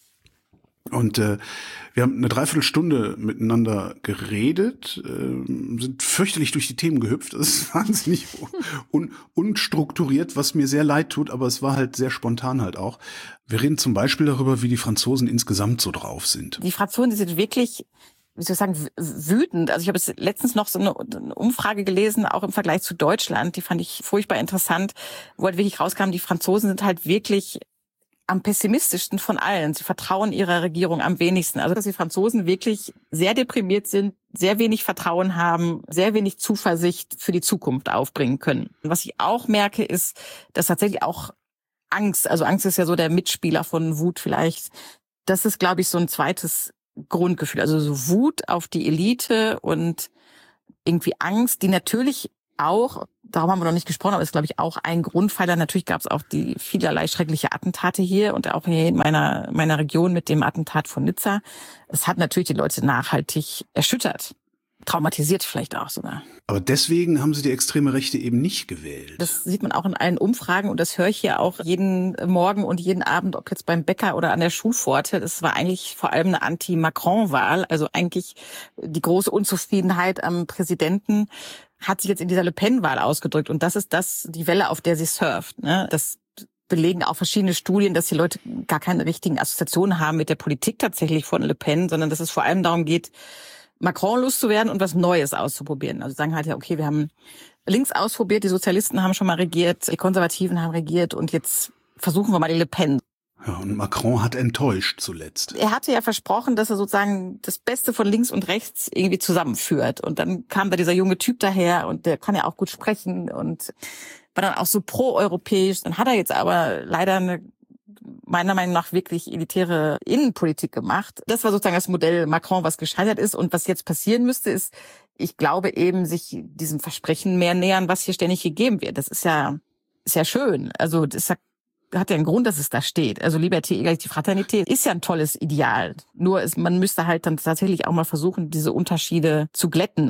Und äh, wir haben eine Dreiviertelstunde miteinander geredet, äh, sind fürchterlich durch die Themen gehüpft. Das ist wahnsinnig un- unstrukturiert, was mir sehr leid tut, aber es war halt sehr spontan halt auch. Wir reden zum Beispiel darüber, wie die Franzosen insgesamt so drauf sind. Die Franzosen, die sind wirklich, wie soll ich sagen, wütend. Also ich habe jetzt letztens noch so eine Umfrage gelesen, auch im Vergleich zu Deutschland, die fand ich furchtbar interessant, wo halt wirklich rauskam, die Franzosen sind halt wirklich am pessimistischsten von allen. Sie vertrauen ihrer Regierung am wenigsten. Also dass die Franzosen wirklich sehr deprimiert sind, sehr wenig Vertrauen haben, sehr wenig Zuversicht für die Zukunft aufbringen können. Und was ich auch merke, ist, dass tatsächlich auch Angst, also Angst ist ja so der Mitspieler von Wut vielleicht, das ist, glaube ich, so ein zweites Grundgefühl. Also so Wut auf die Elite und irgendwie Angst, die natürlich auch, darum haben wir noch nicht gesprochen, aber ist, glaube ich, auch ein Grundpfeiler. Natürlich gab es auch die vielerlei schreckliche Attentate hier und auch hier in meiner, meiner Region mit dem Attentat von Nizza. Es hat natürlich die Leute nachhaltig erschüttert. Traumatisiert vielleicht auch sogar. Aber deswegen haben sie die extreme Rechte eben nicht gewählt. Das sieht man auch in allen Umfragen und das höre ich hier auch jeden Morgen und jeden Abend, ob jetzt beim Bäcker oder an der Schulpforte. Das war eigentlich vor allem eine Anti-Macron-Wahl, also eigentlich die große Unzufriedenheit am Präsidenten hat sich jetzt in dieser Le Pen-Wahl ausgedrückt. Und das ist das, die Welle, auf der sie surft. Ne? Das belegen auch verschiedene Studien, dass die Leute gar keine richtigen Assoziationen haben mit der Politik tatsächlich von Le Pen, sondern dass es vor allem darum geht, Macron loszuwerden und was Neues auszuprobieren. Also sagen halt ja, okay, wir haben links ausprobiert, die Sozialisten haben schon mal regiert, die Konservativen haben regiert und jetzt versuchen wir mal die Le Pen. Ja, und Macron hat enttäuscht zuletzt. Er hatte ja versprochen, dass er sozusagen das Beste von links und rechts irgendwie zusammenführt. Und dann kam da dieser junge Typ daher und der kann ja auch gut sprechen und war dann auch so pro-europäisch. Dann hat er jetzt aber leider eine meiner Meinung nach wirklich elitäre Innenpolitik gemacht. Das war sozusagen das Modell Macron, was gescheitert ist. Und was jetzt passieren müsste, ist, ich glaube eben, sich diesem Versprechen mehr nähern, was hier ständig gegeben wird. Das ist ja, ist ja schön. Also, das hat ja einen Grund, dass es da steht. Also, Liberté, Egalité, Fraternité ist ja ein tolles Ideal. Nur ist, man müsste halt dann tatsächlich auch mal versuchen, diese Unterschiede zu glätten.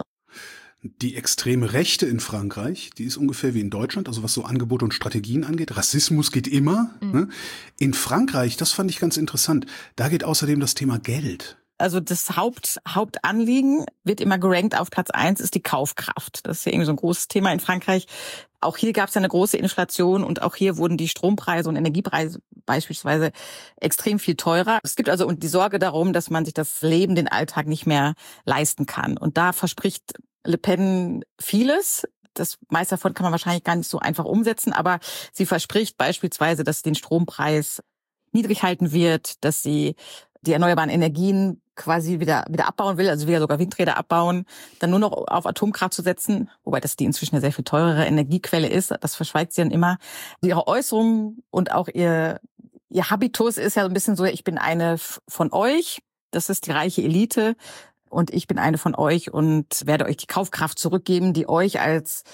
Die extreme Rechte in Frankreich, die ist ungefähr wie in Deutschland, also was so Angebote und Strategien angeht. Rassismus geht immer. Mhm. Ne? In Frankreich, das fand ich ganz interessant, da geht außerdem das Thema Geld. Also das Haupt, Hauptanliegen wird immer gerankt auf Platz eins, ist die Kaufkraft. Das ist ja irgendwie so ein großes Thema in Frankreich. Auch hier gab es ja eine große Inflation und auch hier wurden die Strompreise und Energiepreise beispielsweise extrem viel teurer. Es gibt also die Sorge darum, dass man sich das Leben, den Alltag nicht mehr leisten kann. Und da verspricht Le Pen vieles. Das meiste davon kann man wahrscheinlich gar nicht so einfach umsetzen, aber sie verspricht beispielsweise, dass sie den Strompreis niedrig halten wird, dass sie die erneuerbaren Energien quasi wieder wieder abbauen will, also wieder sogar Windräder abbauen, dann nur noch auf Atomkraft zu setzen, wobei das die inzwischen eine sehr viel teurere Energiequelle ist, das verschweigt sie dann immer. Ihre Äußerungen und auch ihr ihr Habitus ist ja so ein bisschen so, ich bin eine von euch, das ist die reiche Elite, und ich bin eine von euch und werde euch die Kaufkraft zurückgeben, die euch als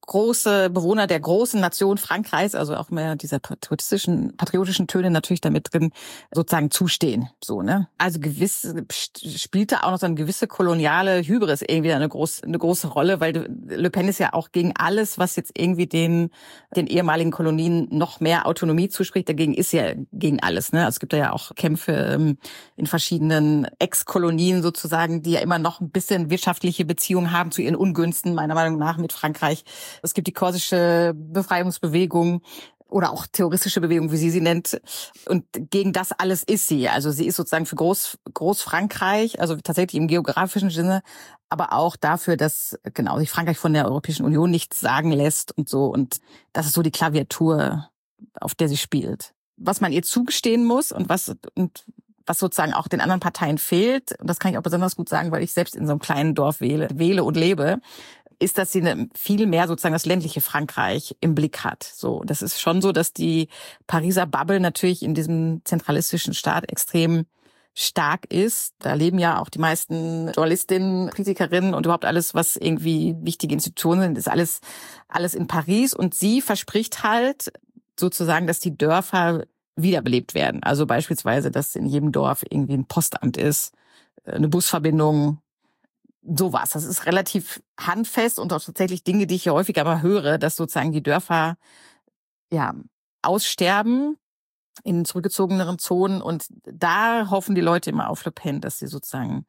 große Bewohner der großen Nation Frankreichs, also auch mehr dieser patriotischen, patriotischen Töne natürlich damit drin, sozusagen zustehen. So, ne? Also gewiss, spielte auch noch so eine gewisse koloniale Hybris irgendwie eine große, eine große Rolle, weil Le Pen ist ja auch gegen alles, was jetzt irgendwie den, den ehemaligen Kolonien noch mehr Autonomie zuspricht. Dagegen ist ja gegen alles, ne? Also es gibt ja auch Kämpfe in verschiedenen Ex-Kolonien sozusagen, die ja immer noch ein bisschen wirtschaftliche Beziehungen haben zu ihren Ungunsten, meiner Meinung nach, mit Frankreich. Es gibt die korsische Befreiungsbewegung oder auch terroristische Bewegung, wie sie sie nennt. Und gegen das alles ist sie. Also sie ist sozusagen für Groß, Großfrankreich, also tatsächlich im geografischen Sinne, aber auch dafür, dass genau sich Frankreich von der Europäischen Union nichts sagen lässt und so. Und das ist so die Klaviatur, auf der sie spielt. Was man ihr zugestehen muss und was und was sozusagen auch den anderen Parteien fehlt, und das kann ich auch besonders gut sagen, weil ich selbst in so einem kleinen Dorf wähle, wähle und lebe, ist, dass sie eine, viel mehr sozusagen das ländliche Frankreich im Blick hat. So, das ist schon so, dass die Pariser Bubble natürlich in diesem zentralistischen Staat extrem stark ist. Da leben ja auch die meisten Journalistinnen, Politikerinnen und überhaupt alles, was irgendwie wichtige Institutionen sind, ist alles, alles in Paris. Und sie verspricht halt sozusagen, dass die Dörfer wiederbelebt werden. Also beispielsweise, dass in jedem Dorf irgendwie ein Postamt ist, eine Busverbindung, sowas. Das ist relativ handfest und auch tatsächlich Dinge, die ich hier häufiger mal höre, dass sozusagen die Dörfer ja aussterben in zurückgezogeneren Zonen, und da hoffen die Leute immer auf Le Pen, dass sie sozusagen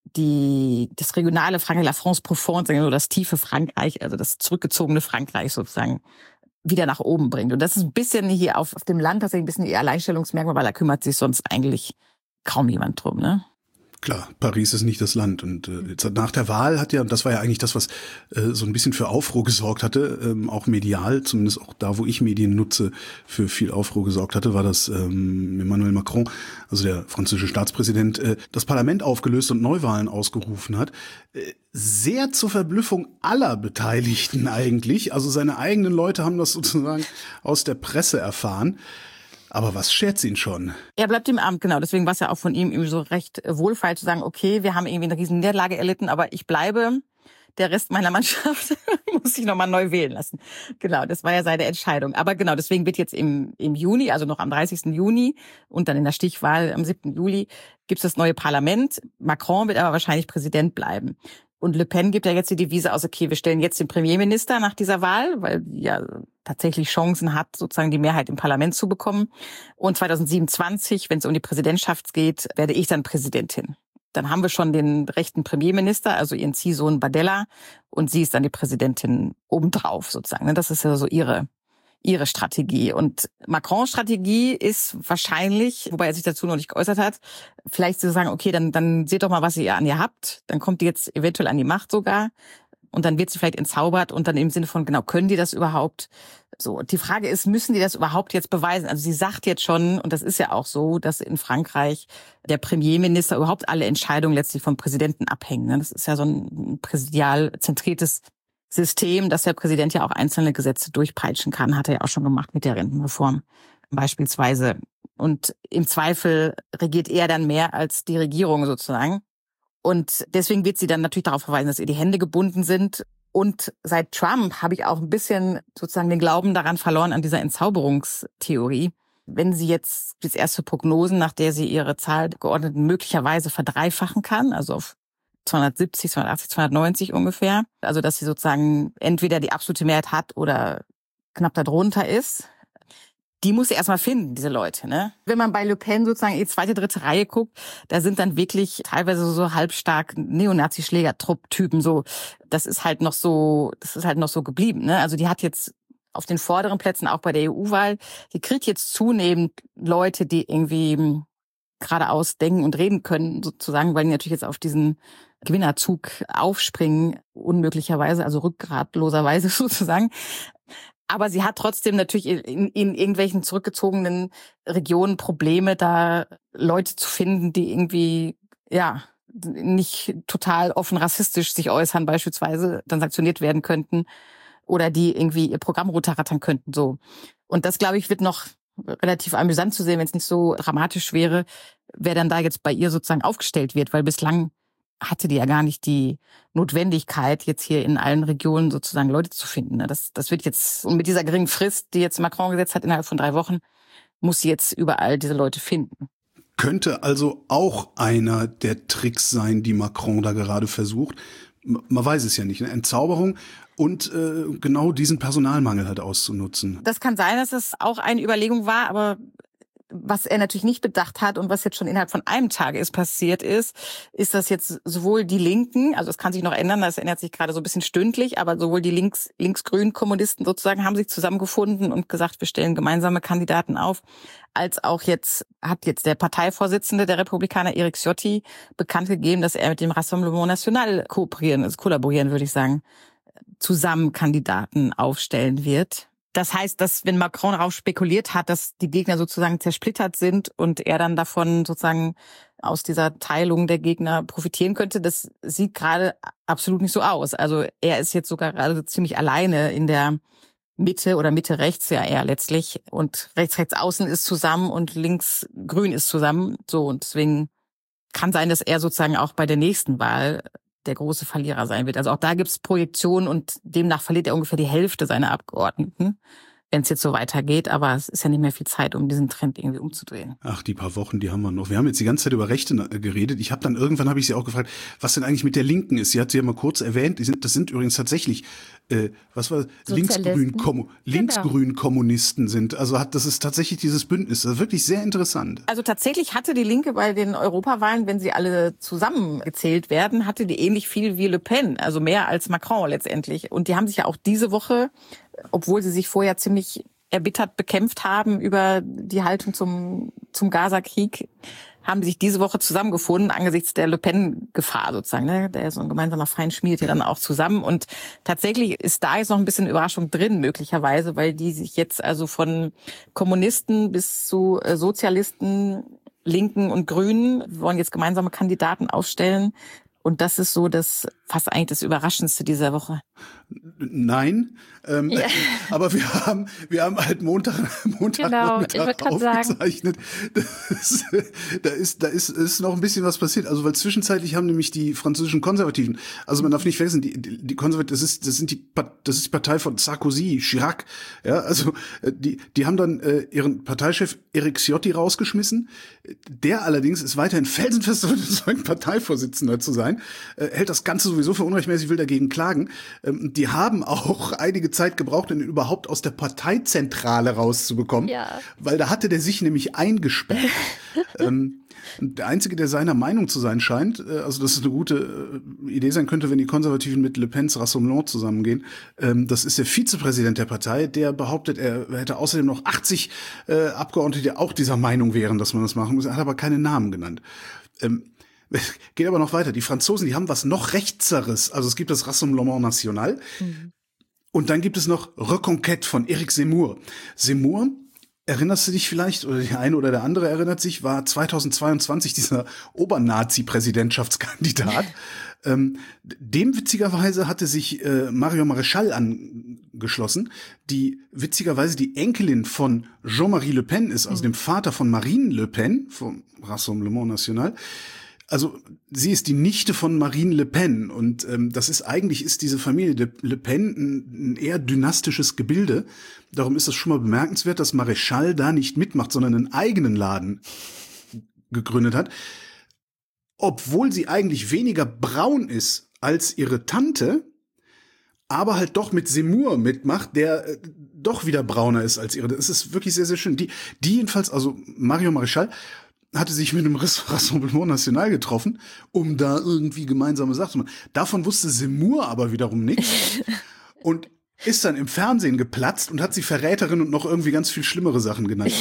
die das regionale Frankreich, la France profonde, sagen wir so, das tiefe Frankreich, also das zurückgezogene Frankreich sozusagen wieder nach oben bringt. Und das ist ein bisschen hier auf, auf dem Land tatsächlich ein bisschen ihr Alleinstellungsmerkmal, weil da kümmert sich sonst eigentlich kaum jemand drum, ne? Klar, Paris ist nicht das Land. Und äh, jetzt nach der Wahl hat ja, und das war ja eigentlich das, was äh, so ein bisschen für Aufruhr gesorgt hatte, ähm, auch medial, zumindest auch da, wo ich Medien nutze, für viel Aufruhr gesorgt hatte, war das ähm, Emmanuel Macron, also der französische Staatspräsident, äh, das Parlament aufgelöst und Neuwahlen ausgerufen hat. Äh, sehr zur Verblüffung aller Beteiligten eigentlich. Also seine eigenen Leute haben das sozusagen aus der Presse erfahren. Aber was schert ihn schon? Er bleibt im Amt, genau. Deswegen war es ja auch von ihm irgendwie so recht wohlfeil zu sagen, okay, wir haben irgendwie eine riesen Niederlage erlitten, aber ich bleibe. Der Rest meiner Mannschaft muss ich nochmal neu wählen lassen. Genau, das war ja seine Entscheidung. Aber genau, deswegen wird jetzt im, im Juni, also noch am dreißigsten Juni und dann in der Stichwahl am siebten Juli, gibt's das neue Parlament. Macron wird aber wahrscheinlich Präsident bleiben. Und Le Pen gibt ja jetzt die Devise aus, okay, wir stellen jetzt den Premierminister nach dieser Wahl, weil die ja tatsächlich Chancen hat, sozusagen die Mehrheit im Parlament zu bekommen. Und zweitausendsiebenundzwanzig, wenn es um die Präsidentschaft geht, werde ich dann Präsidentin. Dann haben wir schon den rechten Premierminister, also ihren Ziehsohn Bardella, und sie ist dann die Präsidentin obendrauf sozusagen. Das ist ja so ihre ihre Strategie. Und Macrons Strategie ist wahrscheinlich, wobei er sich dazu noch nicht geäußert hat, vielleicht zu sagen, okay, dann, dann seht doch mal, was ihr an ihr habt. Dann kommt die jetzt eventuell an die Macht sogar. Und dann wird sie vielleicht entzaubert und dann im Sinne von, genau, können die das überhaupt? So, die Frage ist, müssen die das überhaupt jetzt beweisen? Also sie sagt jetzt schon, und das ist ja auch so, dass in Frankreich der Premierminister überhaupt alle Entscheidungen letztlich vom Präsidenten abhängen. Das ist ja so ein präsidial zentriertes System, dass der Präsident ja auch einzelne Gesetze durchpeitschen kann, hat er ja auch schon gemacht mit der Rentenreform beispielsweise. Und im Zweifel regiert er dann mehr als die Regierung sozusagen. Und deswegen wird sie dann natürlich darauf verweisen, dass ihr die Hände gebunden sind. Und seit Trump habe ich auch ein bisschen sozusagen den Glauben daran verloren, an dieser Entzauberungstheorie. Wenn sie jetzt das erste Prognosen, nach der sie ihre Zahl der Geordneten möglicherweise verdreifachen kann, also auf zweihundertsiebzig, zweihundertachtzig, zweihundertneunzig ungefähr. Also dass sie sozusagen entweder die absolute Mehrheit hat oder knapp darunter ist. Die muss sie erstmal finden, diese Leute, ne? Wenn man bei Le Pen sozusagen in die zweite, dritte Reihe guckt, da sind dann wirklich teilweise so halbstark Neonazi-Schlägertrupp-Typen, so. Das ist halt noch so, das ist halt noch so geblieben, ne? Also die hat jetzt auf den vorderen Plätzen, auch bei der E U-Wahl, die kriegt jetzt zunehmend Leute, die irgendwie geradeaus denken und reden können, sozusagen, weil die natürlich jetzt auf diesen Gewinnerzug aufspringen, unmöglicherweise, also rückgratloserweise sozusagen. Aber sie hat trotzdem natürlich in, in irgendwelchen zurückgezogenen Regionen Probleme, da Leute zu finden, die irgendwie, ja, nicht total offen rassistisch sich äußern, beispielsweise, dann sanktioniert werden könnten oder die irgendwie ihr Programm runterrattern könnten, so. Und das, glaube ich, wird noch relativ amüsant zu sehen, wenn es nicht so dramatisch wäre, wer dann da jetzt bei ihr sozusagen aufgestellt wird, weil bislang hatte die ja gar nicht die Notwendigkeit, jetzt hier in allen Regionen sozusagen Leute zu finden. Das, das wird jetzt, und mit dieser geringen Frist, die jetzt Macron gesetzt hat, innerhalb von drei Wochen, muss sie jetzt überall diese Leute finden. Könnte also auch einer der Tricks sein, die Macron da gerade versucht. Man weiß es ja nicht. Eine Entzauberung und äh, genau diesen Personalmangel halt auszunutzen. Das kann sein, dass es auch eine Überlegung war, aber was er natürlich nicht bedacht hat und was jetzt schon innerhalb von einem Tag ist passiert ist, ist, dass jetzt sowohl die Linken, also es kann sich noch ändern, das ändert sich gerade so ein bisschen stündlich, aber sowohl die links, linksgrünen Kommunisten sozusagen haben sich zusammengefunden und gesagt, wir stellen gemeinsame Kandidaten auf, als auch jetzt hat jetzt der Parteivorsitzende der Republikaner, Eric Ciotti, bekannt gegeben, dass er mit dem Rassemblement National kooperieren, also kollaborieren, würde ich sagen, zusammen Kandidaten aufstellen wird. Das heißt, dass wenn Macron darauf spekuliert hat, dass die Gegner sozusagen zersplittert sind und er dann davon sozusagen aus dieser Teilung der Gegner profitieren könnte, das sieht gerade absolut nicht so aus. Also er ist jetzt sogar gerade ziemlich alleine in der Mitte oder Mitte rechts ja eher letztlich und rechts rechts außen ist zusammen und links grün ist zusammen. So, und deswegen kann sein, dass er sozusagen auch bei der nächsten Wahl der große Verlierer sein wird. Also auch da gibt es Projektionen und demnach verliert er ungefähr die Hälfte seiner Abgeordneten, wenn es jetzt so weitergeht. Aber es ist ja nicht mehr viel Zeit, um diesen Trend irgendwie umzudrehen. Ach, die paar Wochen, die haben wir noch. Wir haben jetzt die ganze Zeit über Rechte geredet. Ich habe dann irgendwann, habe ich sie auch gefragt, was denn eigentlich mit der Linken ist. Sie hat sie ja mal kurz erwähnt. Die sind, das sind übrigens tatsächlich, äh, was war linksgrün, Kommu- linksgrün Kommunisten sind. Also hat, das ist tatsächlich dieses Bündnis. Das ist wirklich sehr interessant. Also tatsächlich hatte die Linke bei den Europawahlen, wenn sie alle zusammengezählt werden, hatte die ähnlich viel wie Le Pen. Also mehr als Macron letztendlich. Und die haben sich ja auch diese Woche, obwohl sie sich vorher ziemlich erbittert bekämpft haben über die Haltung zum, zum Gaza-Krieg, haben sich diese Woche zusammengefunden angesichts der Le Pen-Gefahr sozusagen. Ne? Der so ein gemeinsamer Feind schmiedet ja dann auch zusammen. Und tatsächlich ist da jetzt noch ein bisschen Überraschung drin, möglicherweise, weil die sich jetzt also von Kommunisten bis zu Sozialisten, Linken und Grünen wollen jetzt gemeinsame Kandidaten aufstellen. Und das ist so das fast eigentlich das Überraschendste dieser Woche. Nein, ähm, ja. aber wir haben wir haben halt Montag Montag genau, Nachmittag aufgezeichnet. Das, da ist da ist ist noch ein bisschen was passiert. Also weil zwischenzeitlich haben nämlich die französischen Konservativen, also man darf nicht vergessen, die die, die Konservativen, das ist das sind die das ist die Partei von Sarkozy, Chirac, ja, also die die haben dann äh, ihren Parteichef Eric Ciotti rausgeschmissen. Der allerdings ist weiterhin felsenfest davon überzeugt, Parteivorsitzender zu sein, äh, hält das Ganze sowieso für unrechtmäßig, will dagegen klagen. Ähm, die haben auch einige Zeit gebraucht, ihn überhaupt aus der Parteizentrale rauszubekommen, ja. Weil da hatte der sich nämlich eingesperrt. ähm, der Einzige, der seiner Meinung zu sein scheint, äh, also dass es eine gute äh, Idee sein könnte, wenn die Konservativen mit Le Pens Rassemblement zusammengehen, ähm, das ist der Vizepräsident der Partei, der behauptet, er hätte außerdem noch achtzig äh, Abgeordnete, die auch dieser Meinung wären, dass man das machen muss. Er hat aber keine Namen genannt. Ähm, Geht aber noch weiter. Die Franzosen, die haben was noch Rechtseres. Also es gibt das Rassemblement National. Mhm. Und dann gibt es noch Reconquête von Éric Zemmour. Zemmour, erinnerst du dich vielleicht, oder der eine oder der andere erinnert sich, war zweitausendzweiundzwanzig dieser Obernazi-Präsidentschaftskandidat. ähm, dem witzigerweise hatte sich äh, Marion Maréchal angeschlossen, die witzigerweise die Enkelin von Jean-Marie Le Pen ist, also mhm. dem Vater von Marine Le Pen, vom Rassemblement National. Also sie ist die Nichte von Marine Le Pen und ähm, das ist eigentlich ist diese Familie de Le Pen ein, ein eher dynastisches Gebilde. Darum ist es schon mal bemerkenswert, dass Maréchal da nicht mitmacht, sondern einen eigenen Laden gegründet hat. Obwohl sie eigentlich weniger braun ist als ihre Tante, aber halt doch mit Zemmour mitmacht, der äh, doch wieder brauner ist als ihre. Das ist wirklich sehr, sehr schön. Die, die jedenfalls, also Marion Maréchal, hatte sich mit dem Rassemblement National getroffen, um da irgendwie gemeinsame Sachen zu machen. Davon wusste Zemmour aber wiederum nichts und ist dann im Fernsehen geplatzt und hat sie Verräterin und noch irgendwie ganz viel schlimmere Sachen genannt.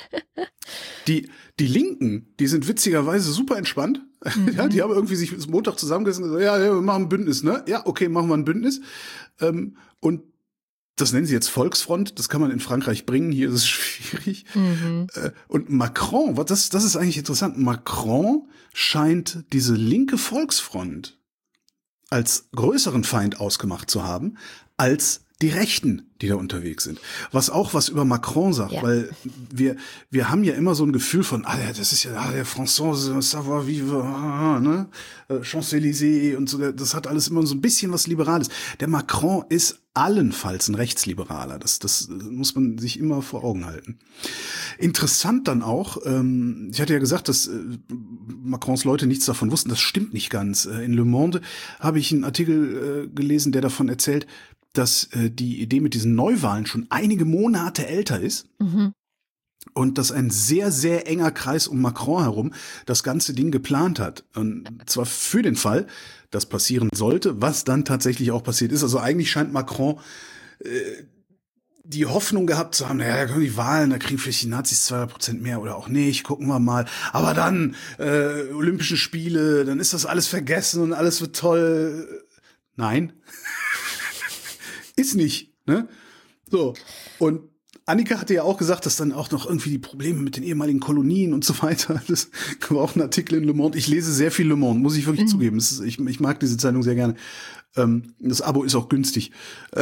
Die, die Linken, die sind witzigerweise super entspannt. Mhm. Ja, die haben irgendwie sich bis Montag zusammengesessen und gesagt, ja, ja, wir machen ein Bündnis, ne? Ja, okay, machen wir ein Bündnis. Ähm, und das nennen sie jetzt Volksfront, das kann man in Frankreich bringen, hier ist es schwierig. Mhm. Und Macron, das, das ist eigentlich interessant, Macron scheint diese linke Volksfront als größeren Feind ausgemacht zu haben, als die Rechten, die da unterwegs sind. Was auch was über Macron sagt, ja. weil wir wir haben ja immer so ein Gefühl von, ah ja, das ist ja ah, der François, savoir vivre, ah, ne? Champs-Élysées und so, das hat alles immer so ein bisschen was Liberales. Der Macron ist allenfalls ein Rechtsliberaler. Das, das muss man sich immer vor Augen halten. Interessant dann auch, ähm, ich hatte ja gesagt, dass äh, Macrons Leute nichts davon wussten. Das stimmt nicht ganz. Äh, in Le Monde habe ich einen Artikel äh, gelesen, der davon erzählt, dass äh, die Idee mit diesen Neuwahlen schon einige Monate älter ist. Mhm. Und dass ein sehr, sehr enger Kreis um Macron herum das ganze Ding geplant hat. Und zwar für den Fall, dass passieren sollte, was dann tatsächlich auch passiert ist. Also eigentlich scheint Macron äh, die Hoffnung gehabt zu haben, naja, da kommen die Wahlen, da kriegen vielleicht die Nazis zwei Prozent mehr oder auch nicht, gucken wir mal. Aber dann äh, Olympische Spiele, dann ist das alles vergessen und alles wird toll. Nein. Ist nicht, ne? So. Und Annika hatte ja auch gesagt, dass dann auch noch irgendwie die Probleme mit den ehemaligen Kolonien und so weiter. Das war auch ein Artikel in Le Monde. Ich lese sehr viel Le Monde, muss ich wirklich mhm. zugeben. Das ist, ich, ich mag diese Zeitung sehr gerne. Ähm, das Abo ist auch günstig.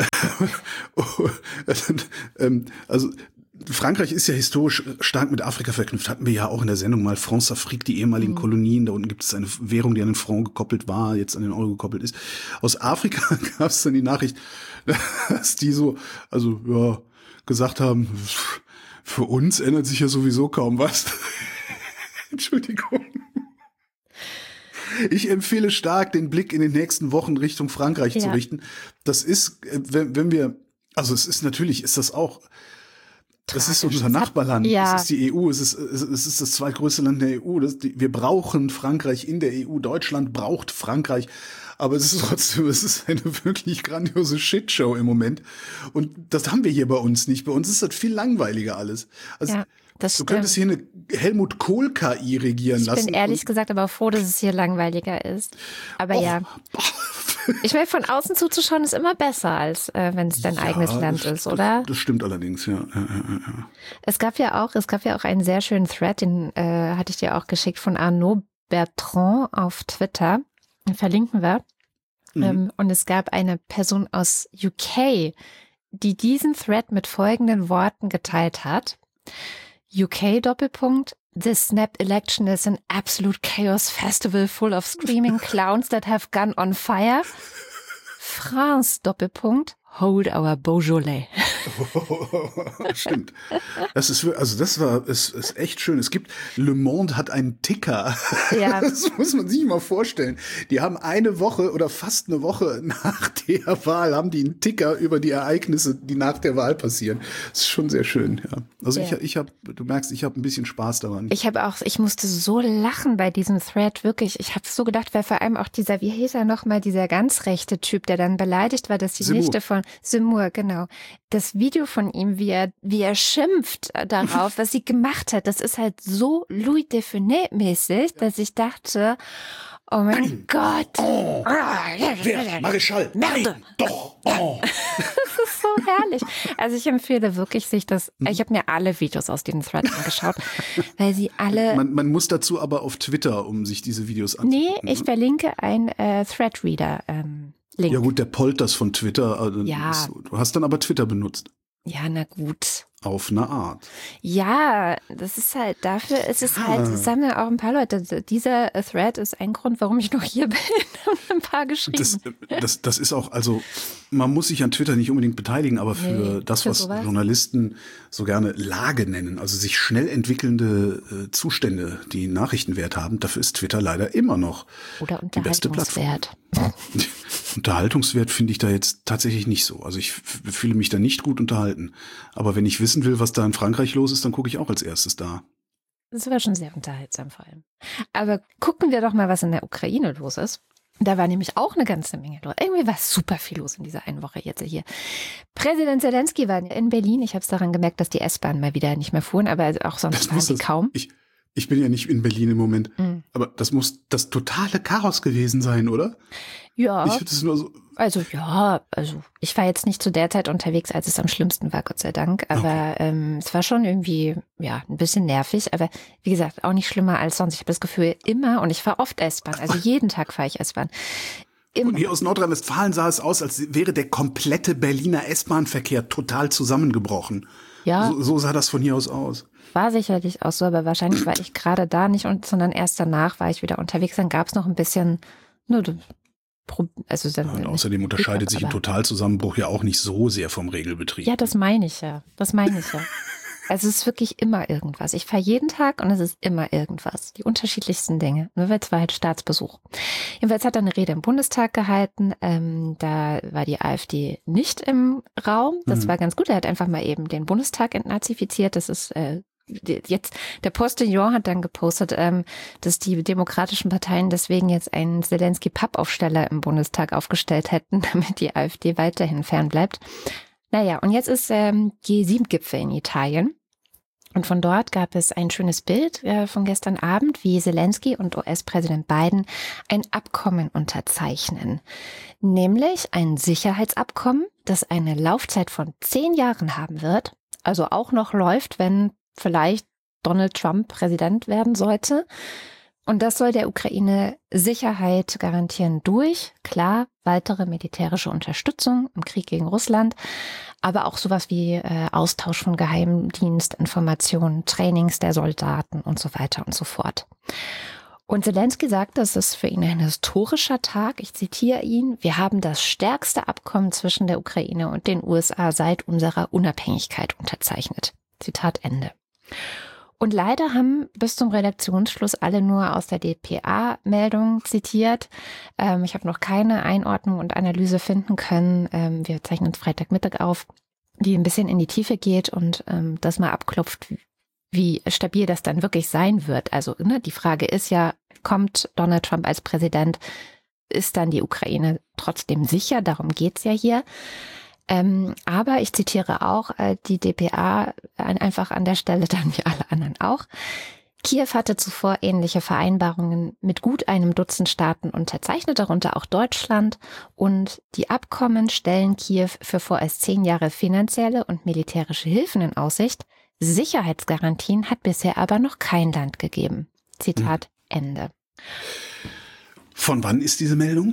Also Frankreich ist ja historisch stark mit Afrika verknüpft. Hatten wir ja auch in der Sendung mal France-Afrique, die ehemaligen mhm. Kolonien. Da unten gibt es eine Währung, die an den Franc gekoppelt war, jetzt an den Euro gekoppelt ist. Aus Afrika gab es dann die Nachricht, dass die so, also ja, gesagt haben, für uns ändert sich ja sowieso kaum was. Entschuldigung. Ich empfehle stark, den Blick in den nächsten Wochen Richtung Frankreich ja. zu richten. Das ist, wenn, wenn wir, also es ist natürlich, ist das auch, das ist unser Nachbarland. Ja. Es ist die E U, es ist, es ist das zweitgrößte Land der E U. Das, die, wir brauchen Frankreich in der E U. Deutschland braucht Frankreich. Aber es ist trotzdem, es ist eine wirklich grandiose Shitshow im Moment. Und das haben wir hier bei uns nicht. Bei uns ist das viel langweiliger alles. Also, ja, das du stimmt. könntest hier eine Helmut Kohl-K I regieren ich lassen. Ich bin ehrlich gesagt aber froh, dass es hier langweiliger ist. Aber Och. ja. Ich meine, von außen zuzuschauen ist immer besser, als äh, wenn es dein ja, eigenes Land das, ist, oder? Das, das stimmt allerdings, ja. Ja, ja, ja. Es gab ja auch, es gab ja auch einen sehr schönen Thread, den äh, hatte ich dir auch geschickt von Arnaud Bertrand auf Twitter. Den verlinken wir. Mhm. Ähm, und es gab eine Person aus U K, die diesen Thread mit folgenden Worten geteilt hat. U K Doppelpunkt. The snap election is an absolute chaos festival full of screaming clowns that have gone on fire. France Doppelpunkt. Hold our Beaujolais. Stimmt. Das ist, also das war, ist, ist echt schön. Es gibt, Le Monde hat einen Ticker. Ja. Das muss man sich mal vorstellen. Die haben eine Woche oder fast eine Woche nach der Wahl haben die einen Ticker über die Ereignisse, die nach der Wahl passieren. Das ist schon sehr schön, ja. Also ja. ich, ich habe, du merkst, ich habe ein bisschen Spaß daran. Ich habe auch, ich musste so lachen bei diesem Thread, wirklich. Ich habe so gedacht, weil vor allem auch dieser, wie hieß er nochmal, dieser ganz rechte Typ, der dann beleidigt war, dass die Zemmour. Nichte von Zemmour, genau. Das Video von ihm, wie er, wie er schimpft darauf, was sie gemacht hat, das ist halt so Louis de Funès-mäßig, dass ich dachte, oh mein Nein. Gott. Oh. Wer? Marischal. Merde. Nein, doch. Oh. Das ist so herrlich. Also ich empfehle wirklich, sich das, ich habe mir alle Videos aus diesem Thread angeschaut, weil sie alle... Man, man muss dazu aber auf Twitter, um sich diese Videos anzugucken. Nee, ich verlinke ein äh, Threadreader, ähm, Link. Ja gut, der poltert von Twitter. Also ja. So. Du hast dann aber Twitter benutzt. Ja, na gut. Auf eine Art. Ja, das ist halt, dafür ist es halt, es haben ja auch ein paar Leute, dieser Thread ist ein Grund, warum ich noch hier bin, haben ein paar geschrieben. Das, das, das ist auch, also man muss sich an Twitter nicht unbedingt beteiligen, aber für nee, das, für was sowas? Journalisten so gerne Lage nennen, also sich schnell entwickelnde äh, Zustände, die Nachrichtenwert haben, dafür ist Twitter leider immer noch Oder die beste Plattform. Unterhaltungswert finde ich da jetzt tatsächlich nicht so. Also ich f- fühle mich da nicht gut unterhalten. Aber wenn ich wissen will, was da in Frankreich los ist, dann gucke ich auch als erstes da. Das war schon sehr unterhaltsam vor allem. Aber gucken wir doch mal, was in der Ukraine los ist. Da war nämlich auch eine ganze Menge los. Irgendwie war super viel los in dieser einen Woche jetzt hier. Präsident Zelensky war in Berlin. Ich habe es daran gemerkt, dass die S-Bahnen mal wieder nicht mehr fuhren, aber auch sonst waren sie kaum. Ich, ich bin ja nicht in Berlin im Moment. Mhm. Aber das muss das totale Chaos gewesen sein, oder? Ja. Ich das nur so. Also ja, also ich war jetzt nicht zu der Zeit unterwegs, als es am schlimmsten war, Gott sei Dank. Aber okay. ähm, es war schon irgendwie, ja, ein bisschen nervig. Aber wie gesagt, auch nicht schlimmer als sonst. Ich habe das Gefühl, immer, und ich fahre oft S-Bahn, also jeden Tag fahre ich S-Bahn. Immer. Und hier aus Nordrhein-Westfalen sah es aus, als wäre der komplette Berliner S-Bahn-Verkehr total zusammengebrochen. Ja. So, so sah das von hier aus aus. War sicherlich auch so, aber wahrscheinlich war ich gerade da nicht, und, sondern erst danach war ich wieder unterwegs. Dann gab es noch ein bisschen, ne, also dann, Ja, und außerdem unterscheidet sich ein Totalzusammenbruch ja auch nicht so sehr vom Regelbetrieb. Ja, das meine ich ja. Das meine ich ja. Also es ist wirklich immer irgendwas. Ich fahre jeden Tag und es ist immer irgendwas. Die unterschiedlichsten Dinge. Nur weil es war halt Staatsbesuch. Jedenfalls hat er eine Rede im Bundestag gehalten. Ähm, da war die AfD nicht im Raum. Das mhm. war ganz gut. Er hat einfach mal eben den Bundestag entnazifiziert. Das ist äh, jetzt, der Postillon hat dann gepostet, ähm, dass die demokratischen Parteien deswegen jetzt einen Zelensky-Pappaufsteller im Bundestag aufgestellt hätten, damit die AfD weiterhin fernbleibt. Naja, und jetzt ist ähm, G sieben Gipfel in Italien. Und von dort gab es ein schönes Bild äh, von gestern Abend, wie Zelensky und U S-Präsident Biden ein Abkommen unterzeichnen. Nämlich ein Sicherheitsabkommen, das eine Laufzeit von zehn Jahren haben wird. Also auch noch läuft, wenn vielleicht Donald Trump Präsident werden sollte. Und das soll der Ukraine Sicherheit garantieren durch, klar, weitere militärische Unterstützung im Krieg gegen Russland, aber auch sowas wie äh, Austausch von Geheimdienstinformationen, Trainings der Soldaten und so weiter und so fort. Und Zelensky sagt, das ist für ihn ein historischer Tag. Ich zitiere ihn: Wir haben das stärkste Abkommen zwischen der Ukraine und den U S A seit unserer Unabhängigkeit unterzeichnet. Zitat Ende. Und leider haben bis zum Redaktionsschluss alle nur aus der D P A-Meldung zitiert. Ähm, ich habe noch keine Einordnung und Analyse finden können. Ähm, wir zeichnen Freitagmittag auf, die ein bisschen in die Tiefe geht und ähm, das mal abklopft, wie stabil das dann wirklich sein wird. Also ne, die Frage ist ja, kommt Donald Trump als Präsident, ist dann die Ukraine trotzdem sicher? Darum geht's ja hier. Ähm, aber ich zitiere auch äh, die D P A einfach an der Stelle, dann wie alle anderen auch. Kiew hatte zuvor ähnliche Vereinbarungen mit gut einem Dutzend Staaten unterzeichnet, darunter auch Deutschland. Und die Abkommen stellen Kiew für vorerst zehn Jahre finanzielle und militärische Hilfen in Aussicht. Sicherheitsgarantien hat bisher aber noch kein Land gegeben. Zitat hm. Ende. Von wann ist diese Meldung?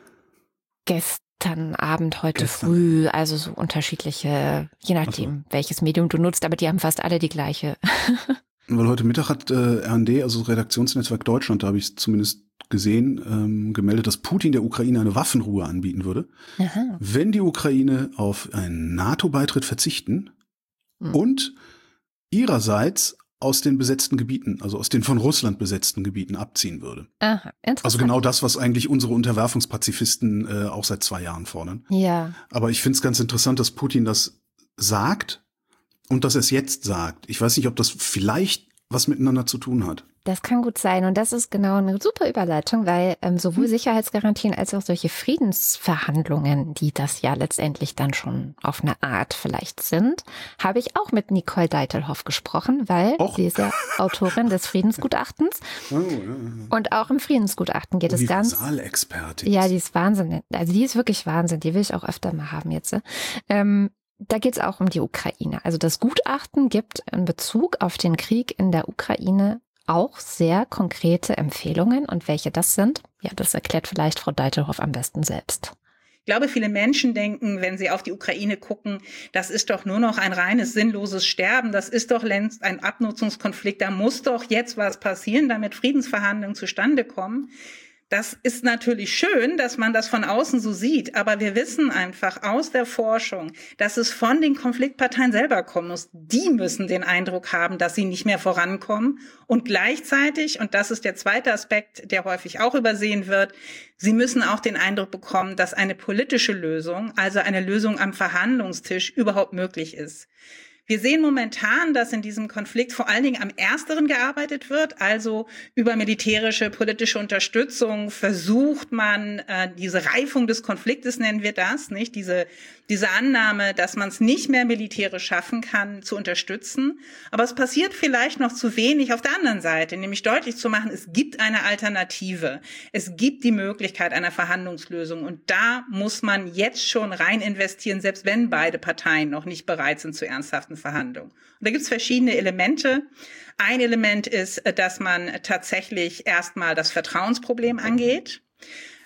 Gestern. Gestern Abend, heute Gestern. früh, also so unterschiedliche, je nachdem, so. welches Medium du nutzt, aber die haben fast alle die gleiche. Weil heute Mittag hat äh, R N D, also Redaktionsnetzwerk Deutschland, da habe ich es zumindest gesehen, ähm, gemeldet, dass Putin der Ukraine eine Waffenruhe anbieten würde, Aha. wenn die Ukraine auf einen NATO-Beitritt verzichten hm. und ihrerseits aus den besetzten Gebieten, also aus den von Russland besetzten Gebieten abziehen würde. Aha, interessant. Also genau das, was eigentlich unsere Unterwerfungspazifisten äh, auch seit zwei Jahren fordern. Ja. Aber ich finde es ganz interessant, dass Putin das sagt und dass er es jetzt sagt. Ich weiß nicht, ob das vielleicht was miteinander zu tun hat. Das kann gut sein. Und das ist genau eine super Überleitung, weil ähm, sowohl Sicherheitsgarantien als auch solche Friedensverhandlungen, die das ja letztendlich dann schon auf eine Art vielleicht sind, habe ich auch mit Nicole Deitelhoff gesprochen, weil Och. sie ist ja Autorin des Friedensgutachtens. Oh, ja, ja. Und auch im Friedensgutachten geht es ganz... Universalexpertin. Ja, die ist Wahnsinn. Also die ist wirklich Wahnsinn. Die will ich auch öfter mal haben jetzt. Ähm, Da geht es auch um die Ukraine. Also das Gutachten gibt in Bezug auf den Krieg in der Ukraine auch sehr konkrete Empfehlungen. Und welche das sind, ja, das erklärt vielleicht Frau Deitelhoff am besten selbst. Ich glaube, viele Menschen denken, wenn sie auf die Ukraine gucken, das ist doch nur noch ein reines sinnloses Sterben. Das ist doch längst ein Abnutzungskonflikt. Da muss doch jetzt was passieren, damit Friedensverhandlungen zustande kommen. Das ist natürlich schön, dass man das von außen so sieht, aber wir wissen einfach aus der Forschung, dass es von den Konfliktparteien selber kommen muss. Die müssen den Eindruck haben, dass sie nicht mehr vorankommen und gleichzeitig, und das ist der zweite Aspekt, der häufig auch übersehen wird, sie müssen auch den Eindruck bekommen, dass eine politische Lösung, also eine Lösung am Verhandlungstisch, überhaupt möglich ist. Wir sehen momentan, dass in diesem Konflikt vor allen Dingen am Ersteren gearbeitet wird, also über militärische, politische Unterstützung versucht man, äh, diese Reifung des Konfliktes, nennen wir das, nicht diese diese Annahme, dass man es nicht mehr militärisch schaffen kann, zu unterstützen. Aber es passiert vielleicht noch zu wenig auf der anderen Seite, nämlich deutlich zu machen, es gibt eine Alternative. Es gibt die Möglichkeit einer Verhandlungslösung und da muss man jetzt schon rein investieren, selbst wenn beide Parteien noch nicht bereit sind zu ernsthaften Verhandlungen. Und da gibt es verschiedene Elemente. Ein Element ist, dass man tatsächlich erstmal das Vertrauensproblem angeht.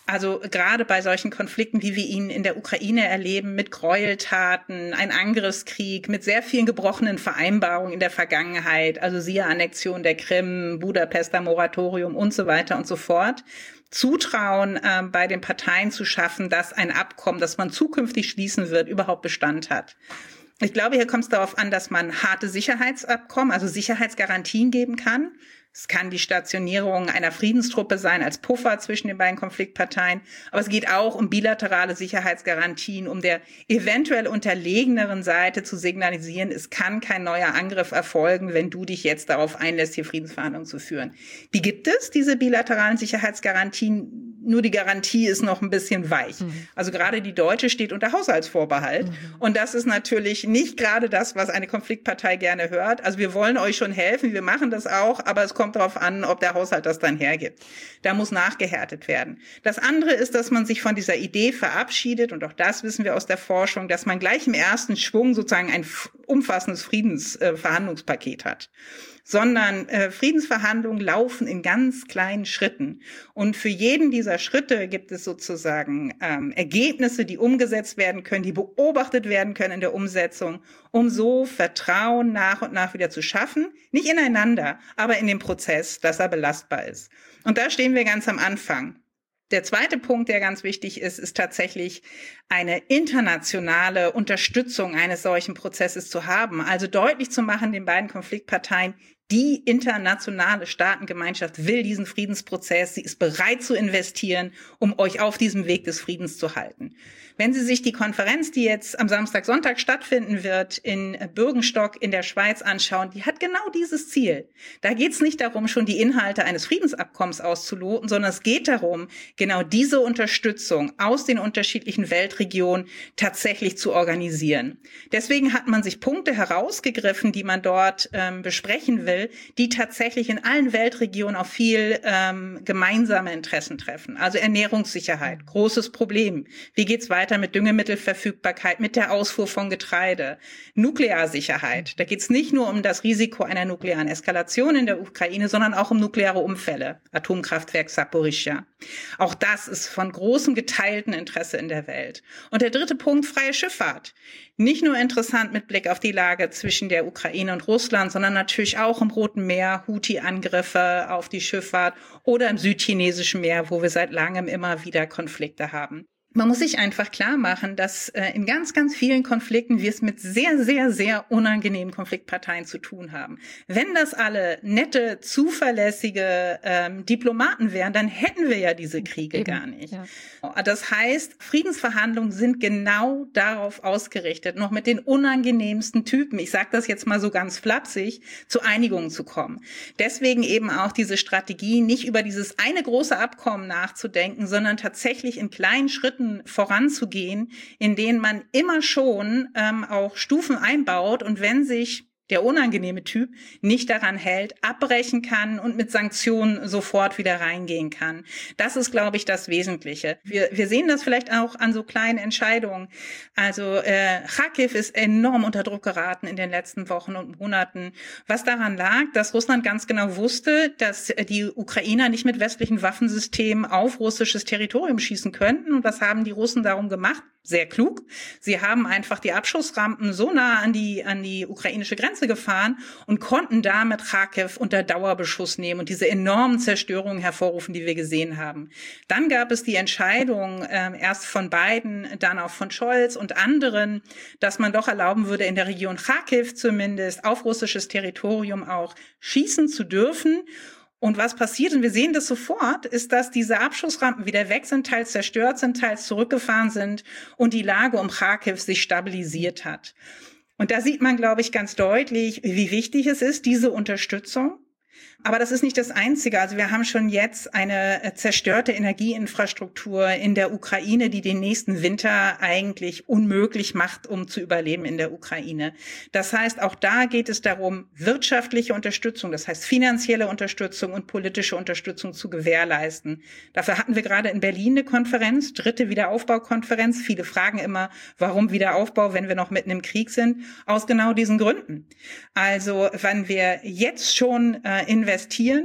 Also gerade bei solchen Konflikten, wie wir ihn in der Ukraine erleben, mit Gräueltaten, ein Angriffskrieg, mit sehr vielen gebrochenen Vereinbarungen in der Vergangenheit, also siehe Annexion der Krim, Budapester Moratorium und so weiter und so fort, Zutrauen äh, bei den Parteien zu schaffen, dass ein Abkommen, das man zukünftig schließen wird, überhaupt Bestand hat. Ich glaube, hier kommt es darauf an, dass man harte Sicherheitsabkommen, also Sicherheitsgarantien geben kann. Es kann die Stationierung einer Friedenstruppe sein als Puffer zwischen den beiden Konfliktparteien. Aber es geht auch um bilaterale Sicherheitsgarantien, um der eventuell unterlegeneren Seite zu signalisieren, es kann kein neuer Angriff erfolgen, wenn du dich jetzt darauf einlässt, hier Friedensverhandlungen zu führen. Die gibt es, diese bilateralen Sicherheitsgarantien. Nur die Garantie ist noch ein bisschen weich. Mhm. Also gerade die deutsche steht unter Haushaltsvorbehalt. Mhm. Und das ist natürlich nicht gerade das, was eine Konfliktpartei gerne hört. Also wir wollen euch schon helfen, wir machen das auch, aber es kommt darauf an, ob der Haushalt das dann hergibt. Da muss nachgehärtet werden. Das andere ist, dass man sich von dieser Idee verabschiedet, und auch das wissen wir aus der Forschung, dass man gleich im ersten Schwung sozusagen ein umfassendes Friedensverhandlungspaket äh, hat. Sondern äh, Friedensverhandlungen laufen in ganz kleinen Schritten. Und für jeden dieser Schritte gibt es sozusagen ähm, Ergebnisse, die umgesetzt werden können, die beobachtet werden können in der Umsetzung, um so Vertrauen nach und nach wieder zu schaffen. Nicht ineinander, aber in dem Prozess, dass er belastbar ist. Und da stehen wir ganz am Anfang. Der zweite Punkt, der ganz wichtig ist, ist tatsächlich eine internationale Unterstützung eines solchen Prozesses zu haben. Also deutlich zu machen den beiden Konfliktparteien, die internationale Staatengemeinschaft will diesen Friedensprozess, sie ist bereit zu investieren, um euch auf diesem Weg des Friedens zu halten. Wenn Sie sich die Konferenz, die jetzt am Samstag, Sonntag stattfinden wird, in Bürgenstock in der Schweiz anschauen, die hat genau dieses Ziel. Da geht es nicht darum, schon die Inhalte eines Friedensabkommens auszuloten, sondern es geht darum, genau diese Unterstützung aus den unterschiedlichen Weltregionen tatsächlich zu organisieren. Deswegen hat man sich Punkte herausgegriffen, die man dort ähm, besprechen will, die tatsächlich in allen Weltregionen auf viel ähm, gemeinsame Interessen treffen. Also Ernährungssicherheit, großes Problem. Wie geht's weiter mit Düngemittelverfügbarkeit, mit der Ausfuhr von Getreide? Nuklearsicherheit. Da geht's nicht nur um das Risiko einer nuklearen Eskalation in der Ukraine, sondern auch um nukleare Unfälle. Atomkraftwerk Saporischschja. Auch das ist von großem geteilten Interesse in der Welt. Und der dritte Punkt, freie Schifffahrt. Nicht nur interessant mit Blick auf die Lage zwischen der Ukraine und Russland, sondern natürlich auch im Roten Meer, Houthi-Angriffe auf die Schifffahrt oder im Südchinesischen Meer, wo wir seit langem immer wieder Konflikte haben. Man muss sich einfach klar machen, dass äh, in ganz, ganz vielen Konflikten wir es mit sehr, sehr, sehr unangenehmen Konfliktparteien zu tun haben. Wenn das alle nette, zuverlässige ähm, Diplomaten wären, dann hätten wir ja diese Kriege Eben, gar nicht. Ja. Das heißt, Friedensverhandlungen sind genau darauf ausgerichtet, noch mit den unangenehmsten Typen, ich sage das jetzt mal so ganz flapsig, zu Einigungen zu kommen. Deswegen eben auch diese Strategie, nicht über dieses eine große Abkommen nachzudenken, sondern tatsächlich in kleinen Schritten voranzugehen, in denen man immer schon ähm, auch Stufen einbaut und wenn sich der unangenehme Typ nicht daran hält, abbrechen kann und mit Sanktionen sofort wieder reingehen kann. Das ist, glaube ich, das Wesentliche. Wir, wir sehen das vielleicht auch an so kleinen Entscheidungen. Also äh, Kharkiv ist enorm unter Druck geraten in den letzten Wochen und Monaten, was daran lag, dass Russland ganz genau wusste, dass die Ukrainer nicht mit westlichen Waffensystemen auf russisches Territorium schießen könnten. Und was haben die Russen darum gemacht? Sehr klug. Sie haben einfach die Abschussrampen so nah an die, an die ukrainische Grenze gefahren und konnten damit Kharkiv unter Dauerbeschuss nehmen und diese enormen Zerstörungen hervorrufen, die wir gesehen haben. Dann gab es die Entscheidung, äh, erst von Biden, dann auch von Scholz und anderen, dass man doch erlauben würde, in der Region Kharkiv zumindest auf russisches Territorium auch schießen zu dürfen. Und was passiert, und wir sehen das sofort, ist, dass diese Abschussrampen wieder weg sind, teils zerstört sind, teils zurückgefahren sind und die Lage um Kharkiv sich stabilisiert hat. Und da sieht man, glaube ich, ganz deutlich, wie wichtig es ist, diese Unterstützung. Aber das ist nicht das Einzige. Also wir haben schon jetzt eine zerstörte Energieinfrastruktur in der Ukraine, die den nächsten Winter eigentlich unmöglich macht, um zu überleben in der Ukraine. Das heißt, auch da geht es darum, wirtschaftliche Unterstützung, das heißt finanzielle Unterstützung und politische Unterstützung zu gewährleisten. Dafür hatten wir gerade in Berlin eine Konferenz, dritte Wiederaufbaukonferenz. Viele fragen immer, warum Wiederaufbau, wenn wir noch mitten im Krieg sind? Aus genau diesen Gründen. Also wenn wir jetzt schon äh, investieren,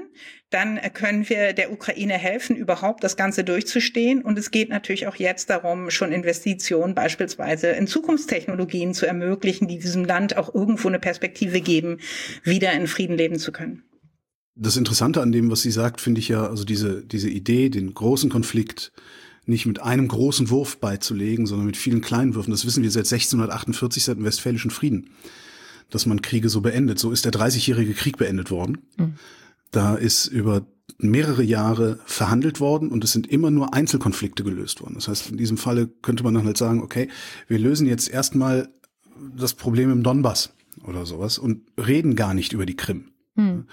dann können wir der Ukraine helfen, überhaupt das Ganze durchzustehen. Und es geht natürlich auch jetzt darum, schon Investitionen beispielsweise in Zukunftstechnologien zu ermöglichen, die diesem Land auch irgendwo eine Perspektive geben, wieder in Frieden leben zu können. Das Interessante an dem, was sie sagt, finde ich ja, also diese, diese Idee, den großen Konflikt nicht mit einem großen Wurf beizulegen, sondern mit vielen kleinen Würfen. Das wissen wir seit sechzehnhundertachtundvierzig, seit dem Westfälischen Frieden, dass man Kriege so beendet. So ist der dreißigjährige Krieg beendet worden. Mhm. Da ist über mehrere Jahre verhandelt worden und es sind immer nur Einzelkonflikte gelöst worden. Das heißt, in diesem Falle könnte man dann halt sagen, okay, wir lösen jetzt erstmal das Problem im Donbass oder sowas und reden gar nicht über die Krim. Hm.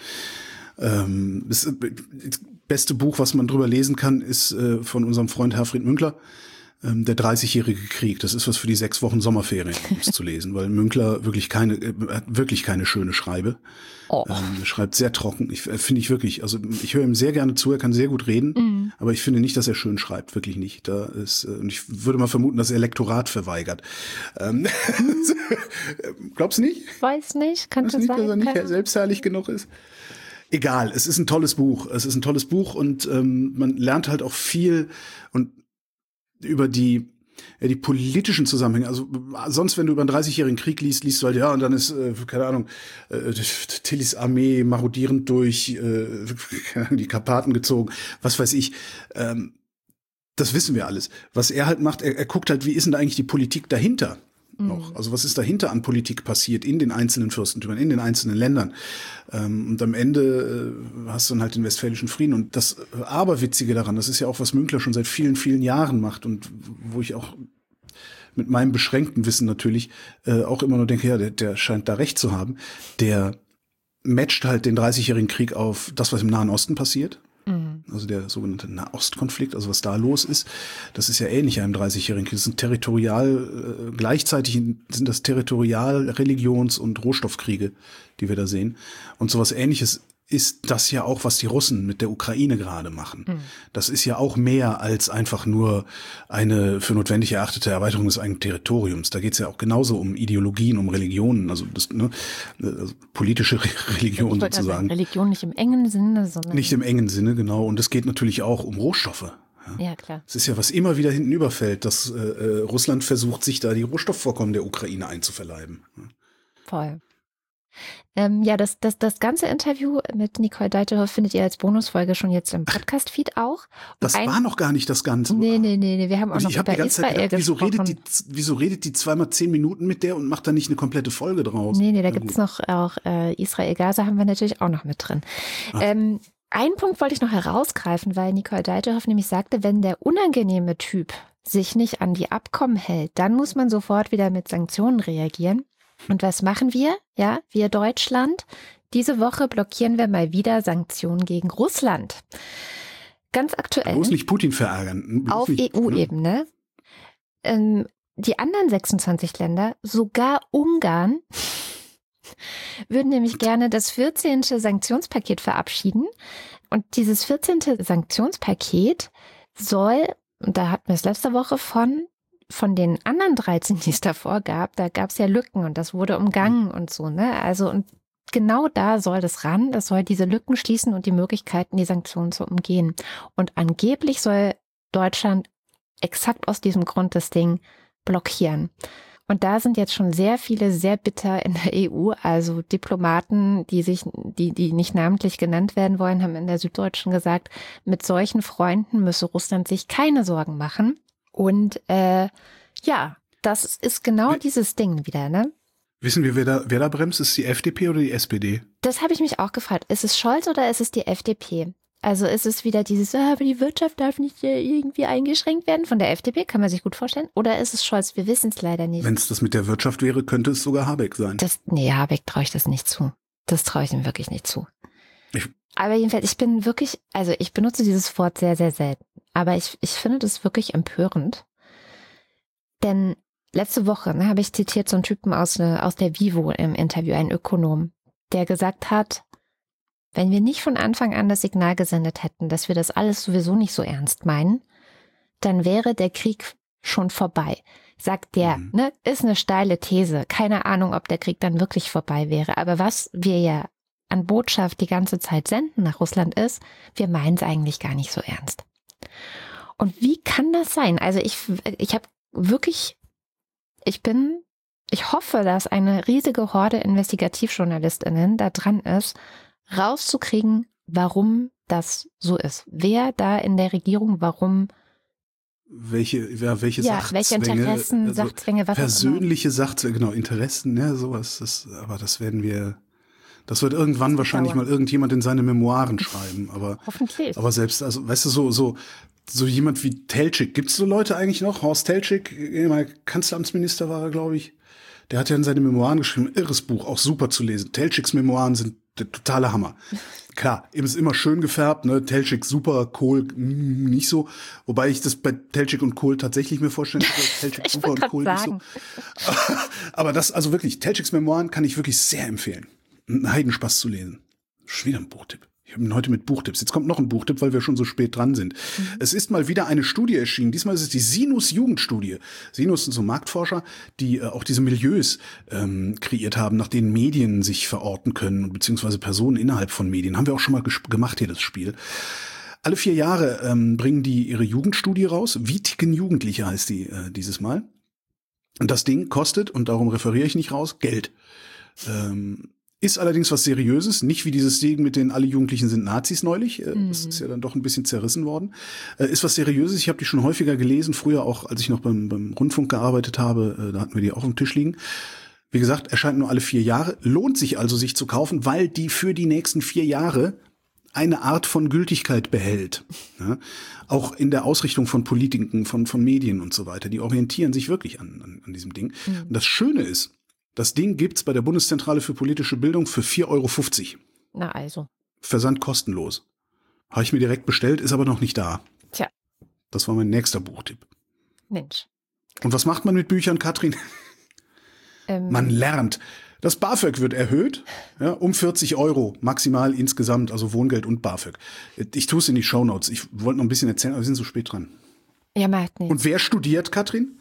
Ähm, das beste Buch, was man drüber lesen kann, ist äh, von unserem Freund Herfried Münkler, ähm, der dreißigjährige Krieg. Das ist was für die sechs Wochen Sommerferien, um es zu lesen, weil Münkler wirklich keine, äh, wirklich keine schöne Schreibe. Oh. Ähm, er schreibt sehr trocken. Ich äh, finde ich wirklich, also ich höre ihm sehr gerne zu, er kann sehr gut reden, mm. aber ich finde nicht, dass er schön schreibt, wirklich nicht. Da ist, äh, und ich würde mal vermuten, dass er Lektorat verweigert. Ähm, glaubst du nicht? Weiß nicht, kann das nicht, sein, dass er nicht selbstherrlich genug ist. Egal, es ist ein tolles Buch. Es ist ein tolles Buch und ähm, man lernt halt auch viel und über die ja, die politischen Zusammenhänge. Also sonst, wenn du über einen dreißigjährigen Krieg liest, liest du halt, ja, und dann ist, äh, keine Ahnung, äh, Tillys Armee marodierend durch äh, die Karpaten gezogen, was weiß ich. Ähm, das wissen wir alles. Was er halt macht, er, er guckt halt, wie ist denn da eigentlich die Politik dahinter? Noch. Also was ist dahinter an Politik passiert in den einzelnen Fürstentümern, in den einzelnen Ländern? Ähm, und am Ende äh, hast du dann halt den Westfälischen Frieden. Und das äh, Aberwitzige daran, das ist ja auch, was Münkler schon seit vielen, vielen Jahren macht und wo ich auch mit meinem beschränkten Wissen natürlich äh, auch immer nur denke, ja, der, der scheint da recht zu haben. Der matcht halt den dreißigjährigen Krieg auf das, was im Nahen Osten passiert. Also der sogenannte Nahostkonflikt, also was da los ist, das ist ja ähnlich einem dreißigjährigen Krieg. Das sind territorial, äh, gleichzeitig sind das Territorial-, Religions- und Rohstoffkriege, die wir da sehen. Und sowas Ähnliches ist das ja auch, was die Russen mit der Ukraine gerade machen. Mhm. Das ist ja auch mehr als einfach nur eine für notwendig erachtete Erweiterung des eigenen Territoriums. Da geht es ja auch genauso um Ideologien, um Religionen, also, das, ne, also politische Religion ich sozusagen. Sagen, Religion nicht im engen Sinne, sondern nicht im engen Sinne, genau. Und es geht natürlich auch um Rohstoffe. Ja, ja klar. Es ist ja, was immer wieder hinten überfällt, dass äh, Russland versucht, sich da die Rohstoffvorkommen der Ukraine einzuverleiben. Voll. Ähm, ja, das, das, das ganze Interview mit Nicole Deitelhoff findet ihr als Bonusfolge schon jetzt im Podcast-Feed auch. Und das ein, war noch gar nicht das Ganze. Nee, nee, nee, nee. Wir haben auch noch ich hab über die ganze Israel Zeit gedacht, wieso gesprochen. redet, die, wieso redet die zweimal zehn Minuten mit der und macht da nicht eine komplette Folge draus? Nee, nee, da gibt es noch auch äh, Israel-Gaza haben wir natürlich auch noch mit drin. Ähm, einen Punkt wollte ich noch herausgreifen, weil Nicole Deitelhoff nämlich sagte, wenn der unangenehme Typ sich nicht an die Abkommen hält, dann muss man sofort wieder mit Sanktionen reagieren. Und was machen wir? Ja, wir Deutschland. Diese Woche blockieren wir mal wieder Sanktionen gegen Russland. Ganz aktuell. Bloß nicht Putin verärgern. Bloß auf nicht, E U-Ebene. Ähm, die anderen sechsundzwanzig Länder, sogar Ungarn, würden nämlich gerne das vierzehnte Sanktionspaket verabschieden. Und dieses vierzehnte Sanktionspaket soll, und da hatten wir es letzte Woche von, von den anderen dreizehn, die es davor gab, da gab es ja Lücken und das wurde umgangen und so, ne? Also und genau da soll das ran, das soll diese Lücken schließen und die Möglichkeiten, die Sanktionen zu umgehen. Und angeblich soll Deutschland exakt aus diesem Grund das Ding blockieren. Und da sind jetzt schon sehr viele sehr bitter in der E U, also Diplomaten, die sich, die, die nicht namentlich genannt werden wollen, haben in der Süddeutschen gesagt, mit solchen Freunden müsse Russland sich keine Sorgen machen. Und äh, ja, das ist genau dieses Ding wieder, ne? Wissen wir, wer da, wer da bremst? Ist es die F D P oder die S P D? Das habe ich mich auch gefragt. Ist es Scholz oder ist es die F D P? Also ist es wieder dieses, ah, aber die Wirtschaft darf nicht irgendwie eingeschränkt werden von der F D P, kann man sich gut vorstellen. Oder ist es Scholz? Wir wissen es leider nicht. Wenn es das mit der Wirtschaft wäre, könnte es sogar Habeck sein. Das, nee, Habeck traue ich das nicht zu. Das traue ich ihm wirklich nicht zu. Ich aber jedenfalls, ich bin wirklich, also ich benutze dieses Wort sehr, sehr selten. Aber ich, ich finde das wirklich empörend. Denn letzte Woche ne, habe ich zitiert so einen Typen aus, aus der Vivo im Interview, einen Ökonom, der gesagt hat, wenn wir nicht von Anfang an das Signal gesendet hätten, dass wir das alles sowieso nicht so ernst meinen, dann wäre der Krieg schon vorbei. Sagt der, mhm. ne, ist eine steile These. Keine Ahnung, ob der Krieg dann wirklich vorbei wäre. Aber was wir ja an Botschaft die ganze Zeit senden nach Russland ist, wir meinen es eigentlich gar nicht so ernst. Und wie kann das sein? Also ich, ich habe wirklich, ich bin, ich hoffe, dass eine riesige Horde InvestigativjournalistInnen da dran ist, rauszukriegen, warum das so ist. Wer da in der Regierung, warum Welche, ja, welche ja, Sachzwänge, welche Interessen, also Sachzwänge, was persönliche Sachzwänge, genau, Interessen, ja, sowas, das, aber das werden wir, das wird irgendwann das wahrscheinlich dauern. Mal irgendjemand in seine Memoiren schreiben, aber, hoffentlich. Aber selbst, also, weißt du, so, so, so jemand wie Teltschik, gibt's so Leute eigentlich noch? Horst Teltschik, ehemaliger Kanzleramtsminister war er, glaube ich. Der hat ja in seine Memoiren geschrieben, irres Buch, auch super zu lesen. Teltschicks Memoiren sind der totale Hammer. Klar, eben ist immer schön gefärbt, ne? Teltschik super, Kohl mh, nicht so. Wobei ich das bei Teltschik und Kohl tatsächlich mir vorstellen kann. Teltschik super und Kohl sagen. Nicht so. Aber das, also wirklich, Teltschicks Memoiren kann ich wirklich sehr empfehlen. Ein Heidenspaß zu lesen. Schon wieder ein Buchtipp. Ich habe ihn heute mit Buchtipps. Jetzt kommt noch ein Buchtipp, weil wir schon so spät dran sind. Mhm. Es ist mal wieder eine Studie erschienen. Diesmal ist es die Sinus-Jugendstudie. Sinus sind so Marktforscher, die äh, auch diese Milieus ähm, kreiert haben, nach denen Medien sich verorten können, beziehungsweise Personen innerhalb von Medien. Haben wir auch schon mal ges- gemacht hier, das Spiel. Alle vier Jahre ähm, bringen die ihre Jugendstudie raus. Wie ticken Jugendliche heißt die äh, dieses Mal. Und das Ding kostet, und darum referiere ich nicht raus, Geld. Ähm, Ist allerdings was Seriöses, nicht wie dieses Ding mit den alle Jugendlichen sind Nazis neulich. Mhm. Das ist ja dann doch ein bisschen zerrissen worden. Ist was Seriöses, ich habe die schon häufiger gelesen, früher auch, als ich noch beim, beim Rundfunk gearbeitet habe, da hatten wir die auch auf dem Tisch liegen. Wie gesagt, erscheint nur alle vier Jahre, lohnt sich also, sich zu kaufen, weil die für die nächsten vier Jahre eine Art von Gültigkeit behält. Ja, auch in der Ausrichtung von Politiken, von, von Medien und so weiter. Die orientieren sich wirklich an, an, an diesem Ding. Mhm. Und das Schöne ist, das Ding gibt's bei der Bundeszentrale für politische Bildung für vier Euro fünfzig. Na also. Versand kostenlos. Habe ich mir direkt bestellt, ist aber noch nicht da. Tja. Das war mein nächster Buchtipp. Mensch. Und was macht man mit Büchern, Katrin? Ähm. Man lernt. Das BAföG wird erhöht, ja, um vierzig Euro maximal insgesamt, also Wohngeld und BAföG. Ich tue es in die Shownotes. Ich wollte noch ein bisschen erzählen, aber wir sind so spät dran. Ja, macht nichts. Und wer studiert, Katrin?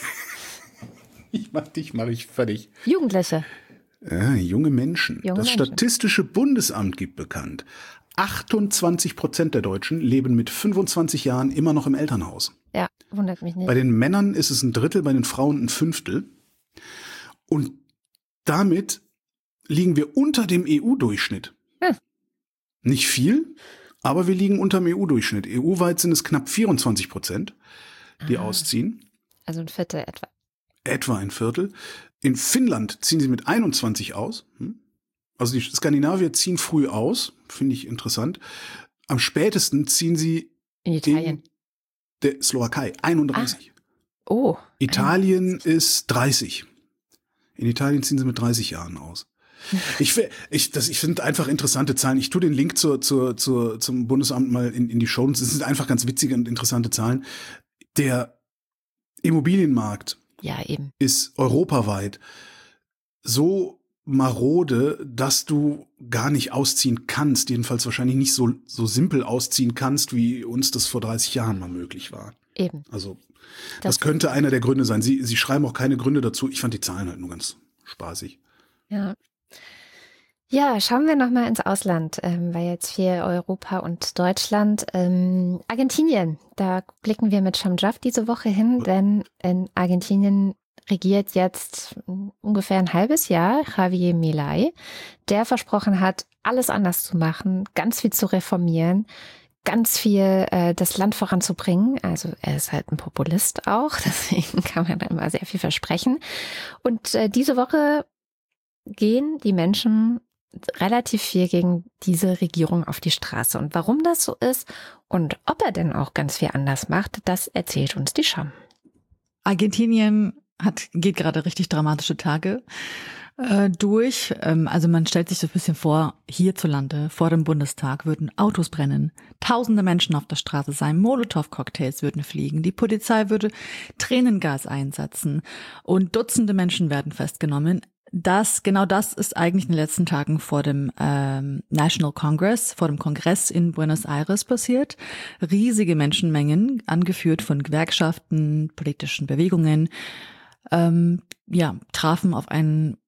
Ich mach dich, mach ich fertig. Jugendliche. Ja, junge Menschen. Junge das Menschen. Statistische Bundesamt gibt bekannt, achtundzwanzig Prozent der Deutschen leben mit fünfundzwanzig Jahren immer noch im Elternhaus. Ja, wundert mich nicht. Bei den Männern ist es ein Drittel, bei den Frauen ein Fünftel. Und damit liegen wir unter dem E U-Durchschnitt. Hm. Nicht viel, aber wir liegen unter dem E U-Durchschnitt. E U-weit sind es knapp vierundzwanzig Prozent, die ah. ausziehen. Also ein Viertel etwa. Etwa ein Viertel. In Finnland ziehen sie mit einundzwanzig aus. Also die Skandinavier ziehen früh aus, finde ich interessant. Am spätesten ziehen sie in Italien. In der Slowakei, einunddreißig. Ah. Oh. Italien ist dreißig. In Italien ziehen sie mit dreißig Jahren aus. Ich, ich, das, ich finde einfach interessante Zahlen. Ich tue den Link zur, zur, zur, zum Bundesamt mal in, in die Show. Das sind einfach ganz witzige und interessante Zahlen. Der Immobilienmarkt Ja, eben. ist europaweit so marode, dass du gar nicht ausziehen kannst, jedenfalls wahrscheinlich nicht so, so simpel ausziehen kannst, wie uns das vor dreißig Jahren mal möglich war. Eben. Also das, das könnte einer der Gründe sein. Sie, Sie schreiben auch keine Gründe dazu. Ich fand die Zahlen halt nur ganz spaßig. Ja. Ja, schauen wir nochmal ins Ausland, ähm, weil jetzt hier Europa und Deutschland. Ähm, Argentinien, da blicken wir mit Shamjaf diese Woche hin, denn in Argentinien regiert jetzt ungefähr ein halbes Jahr Javier Milei, der versprochen hat, alles anders zu machen, ganz viel zu reformieren, ganz viel äh, das Land voranzubringen. Also er ist halt ein Populist auch, deswegen kann man da immer sehr viel versprechen. Und äh, diese Woche gehen die Menschen relativ viel gegen diese Regierung auf die Straße. Und warum das so ist und ob er denn auch ganz viel anders macht, das erzählt uns die Scham. Argentinien hat, geht gerade richtig dramatische Tage äh, durch. Ähm, also man stellt sich so ein bisschen vor, hierzulande, vor dem Bundestag würden Autos brennen, tausende Menschen auf der Straße sein, Molotow-Cocktails würden fliegen, die Polizei würde Tränengas einsetzen und Dutzende Menschen werden festgenommen. Das, genau das ist eigentlich in den letzten Tagen vor dem ähm, National Congress, vor dem Kongress in Buenos Aires passiert. Riesige Menschenmengen, angeführt von Gewerkschaften, politischen Bewegungen, ähm, ja, trafen auf einen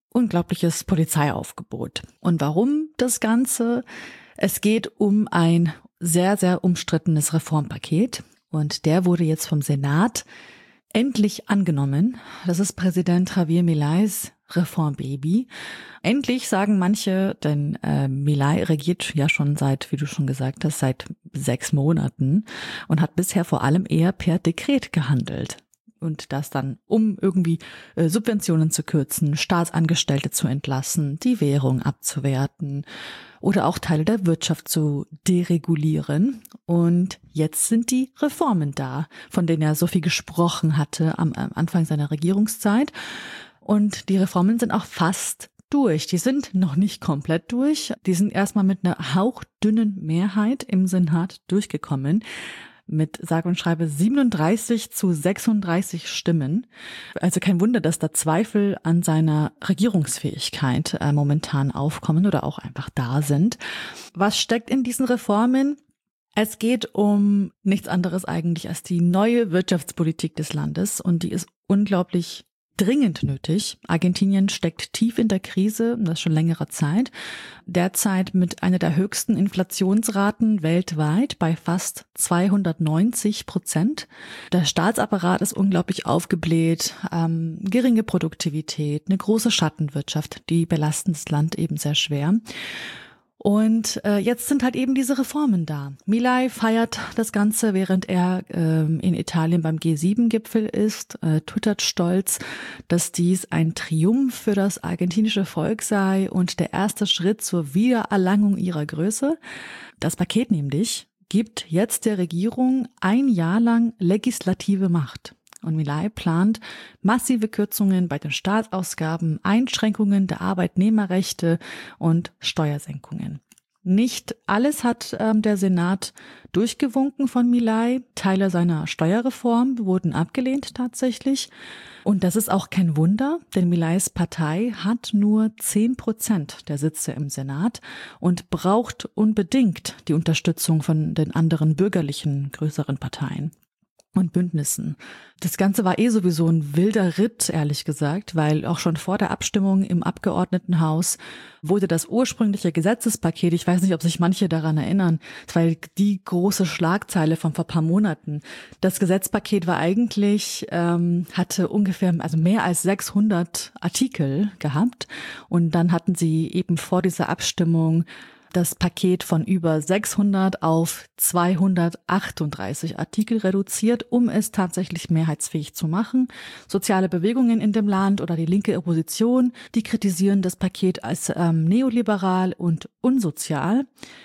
unglaubliches Polizeiaufgebot. Und warum das Ganze? Es geht um ein sehr, sehr umstrittenes Reformpaket und der wurde jetzt vom Senat endlich angenommen. Das ist Präsident Javier Mileis Reformbaby. Endlich, sagen manche, denn äh, Milei regiert ja schon seit, wie du schon gesagt hast, seit sechs Monaten und hat bisher vor allem eher per Dekret gehandelt. Und das dann, um irgendwie äh, Subventionen zu kürzen, Staatsangestellte zu entlassen, die Währung abzuwerten oder auch Teile der Wirtschaft zu deregulieren. Und jetzt sind die Reformen da, von denen er so viel gesprochen hatte am, am Anfang seiner Regierungszeit. Und die Reformen sind auch fast durch. Die sind noch nicht komplett durch. Die sind erstmal mit einer hauchdünnen Mehrheit im Senat durchgekommen. Mit sage und schreibe siebenunddreißig zu sechsunddreißig Stimmen. Also kein Wunder, dass da Zweifel an seiner Regierungsfähigkeit äh, momentan aufkommen oder auch einfach da sind. Was steckt in diesen Reformen? Es geht um nichts anderes eigentlich als die neue Wirtschaftspolitik des Landes und die ist unglaublich dringend nötig. Argentinien steckt tief in der Krise, das schon längere Zeit. Derzeit mit einer der höchsten Inflationsraten weltweit bei fast zweihundertneunzig Prozent. Der Staatsapparat ist unglaublich aufgebläht, ähm, geringe Produktivität, eine große Schattenwirtschaft, die belasten das Land eben sehr schwer. Und äh, jetzt sind halt eben diese Reformen da. Milei feiert das Ganze, während er ähm, in Italien beim G sieben Gipfel ist, äh, twittert stolz, dass dies ein Triumph für das argentinische Volk sei und der erste Schritt zur Wiedererlangung ihrer Größe. Das Paket nämlich gibt jetzt der Regierung ein Jahr lang legislative Macht. Und Milei plant massive Kürzungen bei den Staatsausgaben, Einschränkungen der Arbeitnehmerrechte und Steuersenkungen. Nicht alles hat ähm, der Senat durchgewunken von Milei. Teile seiner Steuerreform wurden abgelehnt tatsächlich. Und das ist auch kein Wunder, denn Mileis Partei hat nur zehn Prozent der Sitze im Senat und braucht unbedingt die Unterstützung von den anderen bürgerlichen größeren Parteien und Bündnissen. Das Ganze war eh sowieso ein wilder Ritt, ehrlich gesagt, weil auch schon vor der Abstimmung im Abgeordnetenhaus wurde das ursprüngliche Gesetzespaket, ich weiß nicht, ob sich manche daran erinnern, es war die große Schlagzeile von vor ein paar Monaten. Das Gesetzpaket war eigentlich, ähm, hatte ungefähr, also mehr als sechshundert Artikel gehabt und dann hatten sie eben vor dieser Abstimmung das Paket von über sechshundert auf zweihundertachtunddreißig Artikel reduziert, um es tatsächlich mehrheitsfähig zu machen. Soziale Bewegungen in dem Land oder die linke Opposition, die kritisieren das Paket als ähm, neoliberal und unsozial.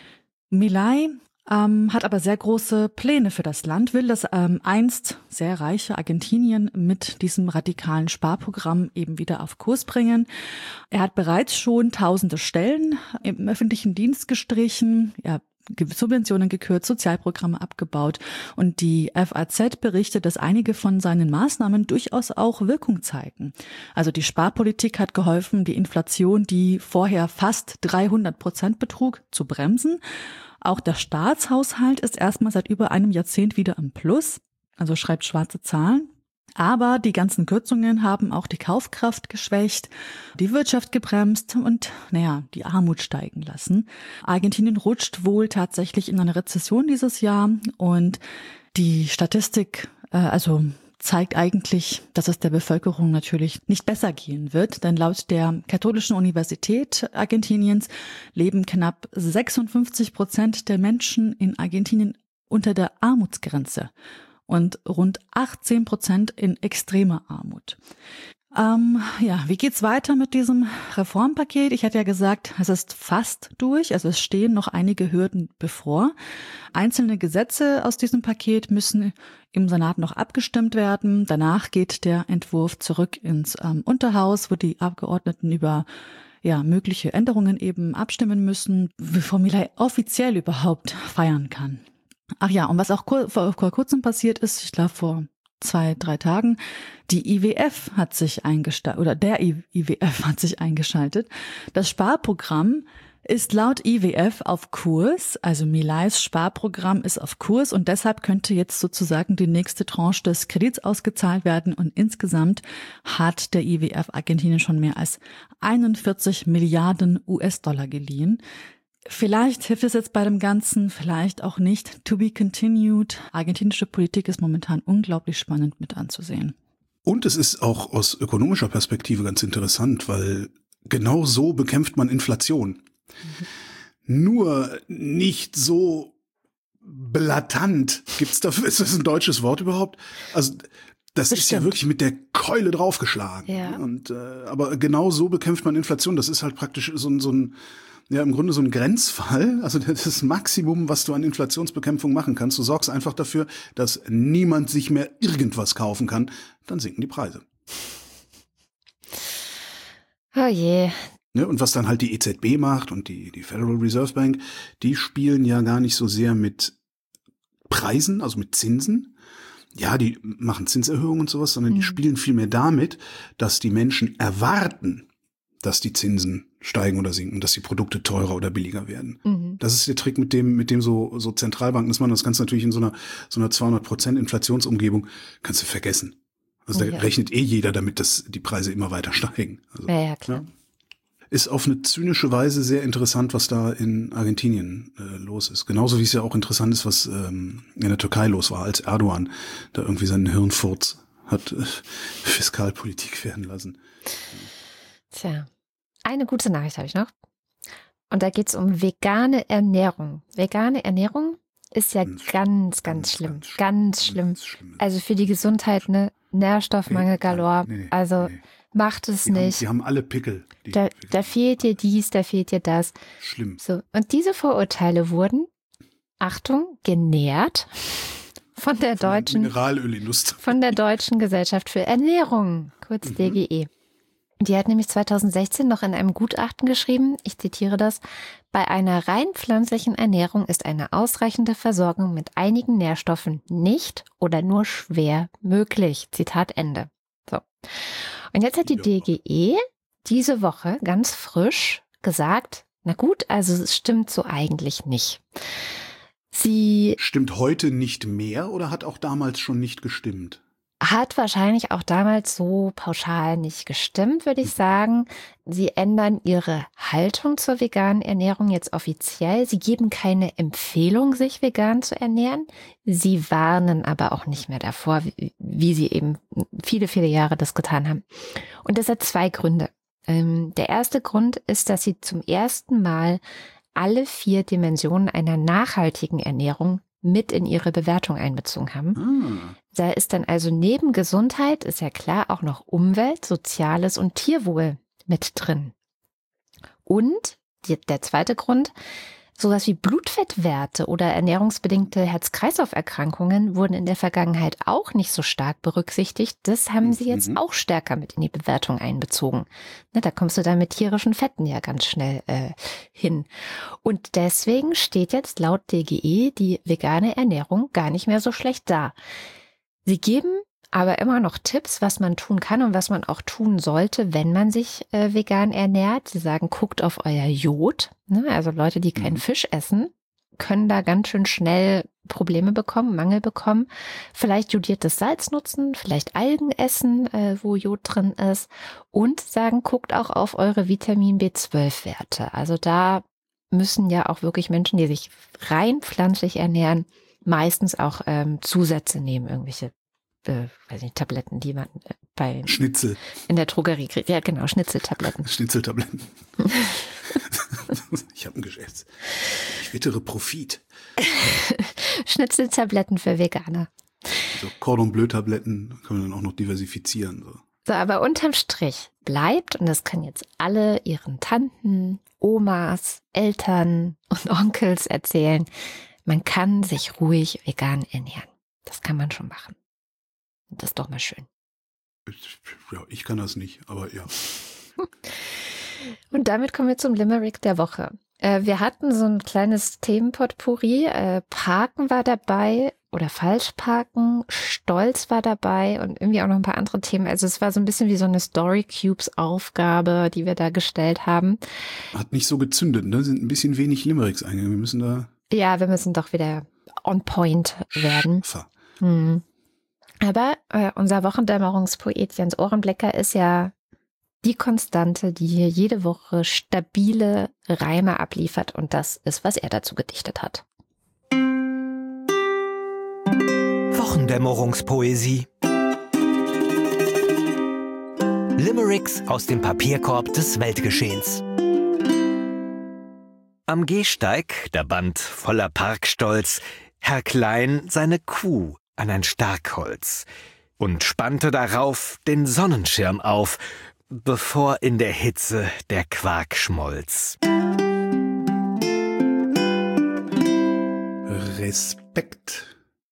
Milei ähm, hat aber sehr große Pläne für das Land, will das ähm, einst sehr reiche Argentinien mit diesem radikalen Sparprogramm eben wieder auf Kurs bringen. Er hat bereits schon tausende Stellen im öffentlichen Dienst gestrichen, ja, Subventionen gekürzt, Sozialprogramme abgebaut und die F A Z berichtet, dass einige von seinen Maßnahmen durchaus auch Wirkung zeigen. Also die Sparpolitik hat geholfen, die Inflation, die vorher fast dreihundert Prozent betrug, zu bremsen. Auch der Staatshaushalt ist erstmal seit über einem Jahrzehnt wieder im Plus, also schreibt schwarze Zahlen. Aber die ganzen Kürzungen haben auch die Kaufkraft geschwächt, die Wirtschaft gebremst und, naja, die Armut steigen lassen. Argentinien rutscht wohl tatsächlich in eine Rezession dieses Jahr und die Statistik, äh, also zeigt eigentlich, dass es der Bevölkerung natürlich nicht besser gehen wird, denn laut der Katholischen Universität Argentiniens leben knapp sechsundfünfzig Prozent der Menschen in Argentinien unter der Armutsgrenze und rund achtzehn Prozent in extremer Armut. Ähm, ja, wie geht's weiter mit diesem Reformpaket? Ich hatte ja gesagt, es ist fast durch, also es stehen noch einige Hürden bevor. Einzelne Gesetze aus diesem Paket müssen im Senat noch abgestimmt werden. Danach geht der Entwurf zurück ins ähm, Unterhaus, wo die Abgeordneten über ja, mögliche Änderungen eben abstimmen müssen, bevor Milei offiziell überhaupt feiern kann. Ach ja, und was auch kur- vor, vor kurzem passiert ist, ich glaube vor zwei, drei Tagen, die I W F hat sich eingeschaltet, oder der I W F hat sich eingeschaltet. Das Sparprogramm ist laut I W F auf Kurs, also Milais Sparprogramm ist auf Kurs und deshalb könnte jetzt sozusagen die nächste Tranche des Kredits ausgezahlt werden und insgesamt hat der I W F Argentinien schon mehr als einundvierzig Milliarden U S-Dollar geliehen. Vielleicht hilft es jetzt bei dem Ganzen, vielleicht auch nicht. To be continued. Argentinische Politik ist momentan unglaublich spannend mit anzusehen. Und es ist auch aus ökonomischer Perspektive ganz interessant, weil genau so bekämpft man Inflation. Mhm. Nur nicht so blatant. Gibt's dafür, ist das ein deutsches Wort überhaupt? Also das Bestimmt. Ist ja wirklich mit der Keule draufgeschlagen. Ja. Und äh, aber genau so bekämpft man Inflation. Das ist halt praktisch so ein, so ein ja, im Grunde so ein Grenzfall, also das Maximum, was du an Inflationsbekämpfung machen kannst. Du sorgst einfach dafür, dass niemand sich mehr irgendwas kaufen kann. Dann sinken die Preise. Oh je. Ne, und was dann halt die E Z B macht und die, die Federal Reserve Bank, die spielen ja gar nicht so sehr mit Preisen, also mit Zinsen. Ja, die machen Zinserhöhungen und sowas, sondern mhm. die spielen vielmehr damit, dass die Menschen erwarten, dass die Zinsen steigen oder sinken, dass die Produkte teurer oder billiger werden. Mhm. Das ist der Trick, mit dem, mit dem so, so Zentralbanken das machen. Das kannst du natürlich in so einer, so einer zweihundert Prozent Inflationsumgebung kannst du vergessen. Also da ja. rechnet eh jeder damit, dass die Preise immer weiter steigen. Also, ja, ja, klar. Ja. Ist auf eine zynische Weise sehr interessant, was da in Argentinien äh, los ist. Genauso wie es ja auch interessant ist, was ähm, in der Türkei los war, als Erdogan da irgendwie seinen Hirnfurz hat äh, Fiskalpolitik werden lassen. Tja. Eine gute Nachricht habe ich noch. Und da geht es um vegane Ernährung. Vegane Ernährung ist ja ganz, ganz, ganz schlimm. Ganz, ganz schlimm. Ganz schlimm. Also für die Gesundheit, ne? Nährstoffmangel galore. Nee, nee, also nee. Macht es die nicht. Haben, die haben alle Pickel. Da, da fehlt dir dies, da fehlt dir das. Schlimm. So. Und diese Vorurteile wurden, Achtung, genährt von der von deutschen Mineralölindustrie. Von der Deutschen Gesellschaft für Ernährung, kurz mhm. D G E. Die hat nämlich zweitausendsechzehn noch in einem Gutachten geschrieben, ich zitiere das, bei einer rein pflanzlichen Ernährung ist eine ausreichende Versorgung mit einigen Nährstoffen nicht oder nur schwer möglich. Zitat Ende. So. Und jetzt hat die ja. D G E diese Woche ganz frisch gesagt, na gut, also es stimmt so eigentlich nicht. Sie stimmt heute nicht mehr oder hat auch damals schon nicht gestimmt? Hat wahrscheinlich auch damals so pauschal nicht gestimmt, würde ich sagen. Sie ändern ihre Haltung zur veganen Ernährung jetzt offiziell. Sie geben keine Empfehlung, sich vegan zu ernähren. Sie warnen aber auch nicht mehr davor, wie, wie sie eben viele, viele Jahre das getan haben. Und das hat zwei Gründe. Ähm, der erste Grund ist, dass sie zum ersten Mal alle vier Dimensionen einer nachhaltigen Ernährung mit in ihre Bewertung einbezogen haben. Ah. Da ist dann also neben Gesundheit, ist ja klar, auch noch Umwelt, Soziales und Tierwohl mit drin. Und die, der zweite Grund, sowas wie Blutfettwerte oder ernährungsbedingte Herz-Kreislauf-Erkrankungen wurden in der Vergangenheit auch nicht so stark berücksichtigt. Das haben sie jetzt mhm. auch stärker mit in die Bewertung einbezogen. Na, da kommst du dann mit tierischen Fetten ja ganz schnell äh, hin. Und deswegen steht jetzt laut D G E die vegane Ernährung gar nicht mehr so schlecht da. Sie geben aber immer noch Tipps, was man tun kann und was man auch tun sollte, wenn man sich äh, vegan ernährt. Sie sagen, guckt auf euer Jod. Ne? Also Leute, die keinen Fisch essen, können da ganz schön schnell Probleme bekommen, Mangel bekommen. Vielleicht jodiertes Salz nutzen, vielleicht Algen essen, äh, wo Jod drin ist. Und sagen, guckt auch auf eure Vitamin B zwölf Werte. Also da müssen ja auch wirklich Menschen, die sich rein pflanzlich ernähren, meistens auch ähm, Zusätze nehmen, irgendwelche Äh, weiß nicht, Tabletten, die man äh, bei Schnitzel in der Drogerie kriegt. Ja, genau, Schnitzeltabletten. Schnitzeltabletten. Ich habe ein Geschäft. Ich wittere Profit. Schnitzeltabletten für Veganer. So Cordon Bleu Tabletten können wir dann auch noch diversifizieren. So. so, aber unterm Strich bleibt, und das können jetzt alle ihren Tanten, Omas, Eltern und Onkels erzählen, man kann sich ruhig vegan ernähren. Das kann man schon machen. Das ist doch mal schön. Ja, ich kann das nicht, aber ja. Und damit kommen wir zum Limerick der Woche. Äh, wir hatten so ein kleines Themenpotpourri. Äh, Parken war dabei oder Falschparken. Stolz war dabei und irgendwie auch noch ein paar andere Themen. Also es war so ein bisschen wie so eine Story Cubes Aufgabe, die wir da gestellt haben. Hat nicht so gezündet, ne? Sind ein bisschen wenig Limericks eingegangen. Wir müssen da... Ja, wir müssen doch wieder on point werden. Hm. Aber äh, unser Wochendämmerungspoet Jens Ohrenblecker ist ja die Konstante, die hier jede Woche stabile Reime abliefert. Und das ist, was er dazu gedichtet hat. Wochendämmerungspoesie. Limericks aus dem Papierkorb des Weltgeschehens. Am Gehsteig, der Band voller Parkstolz, Herr Klein seine Kuh an ein Starkholz und spannte darauf den Sonnenschirm auf, bevor in der Hitze der Quark schmolz. Respekt.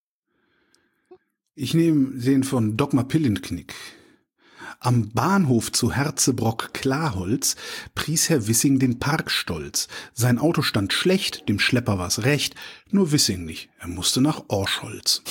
Ich nehme den von Dogma Pillenknick. Am Bahnhof zu Herzebrock-Klarholz pries Herr Wissing den Parkstolz. Sein Auto stand schlecht, dem Schlepper war's recht, nur Wissing nicht, er musste nach Orscholz.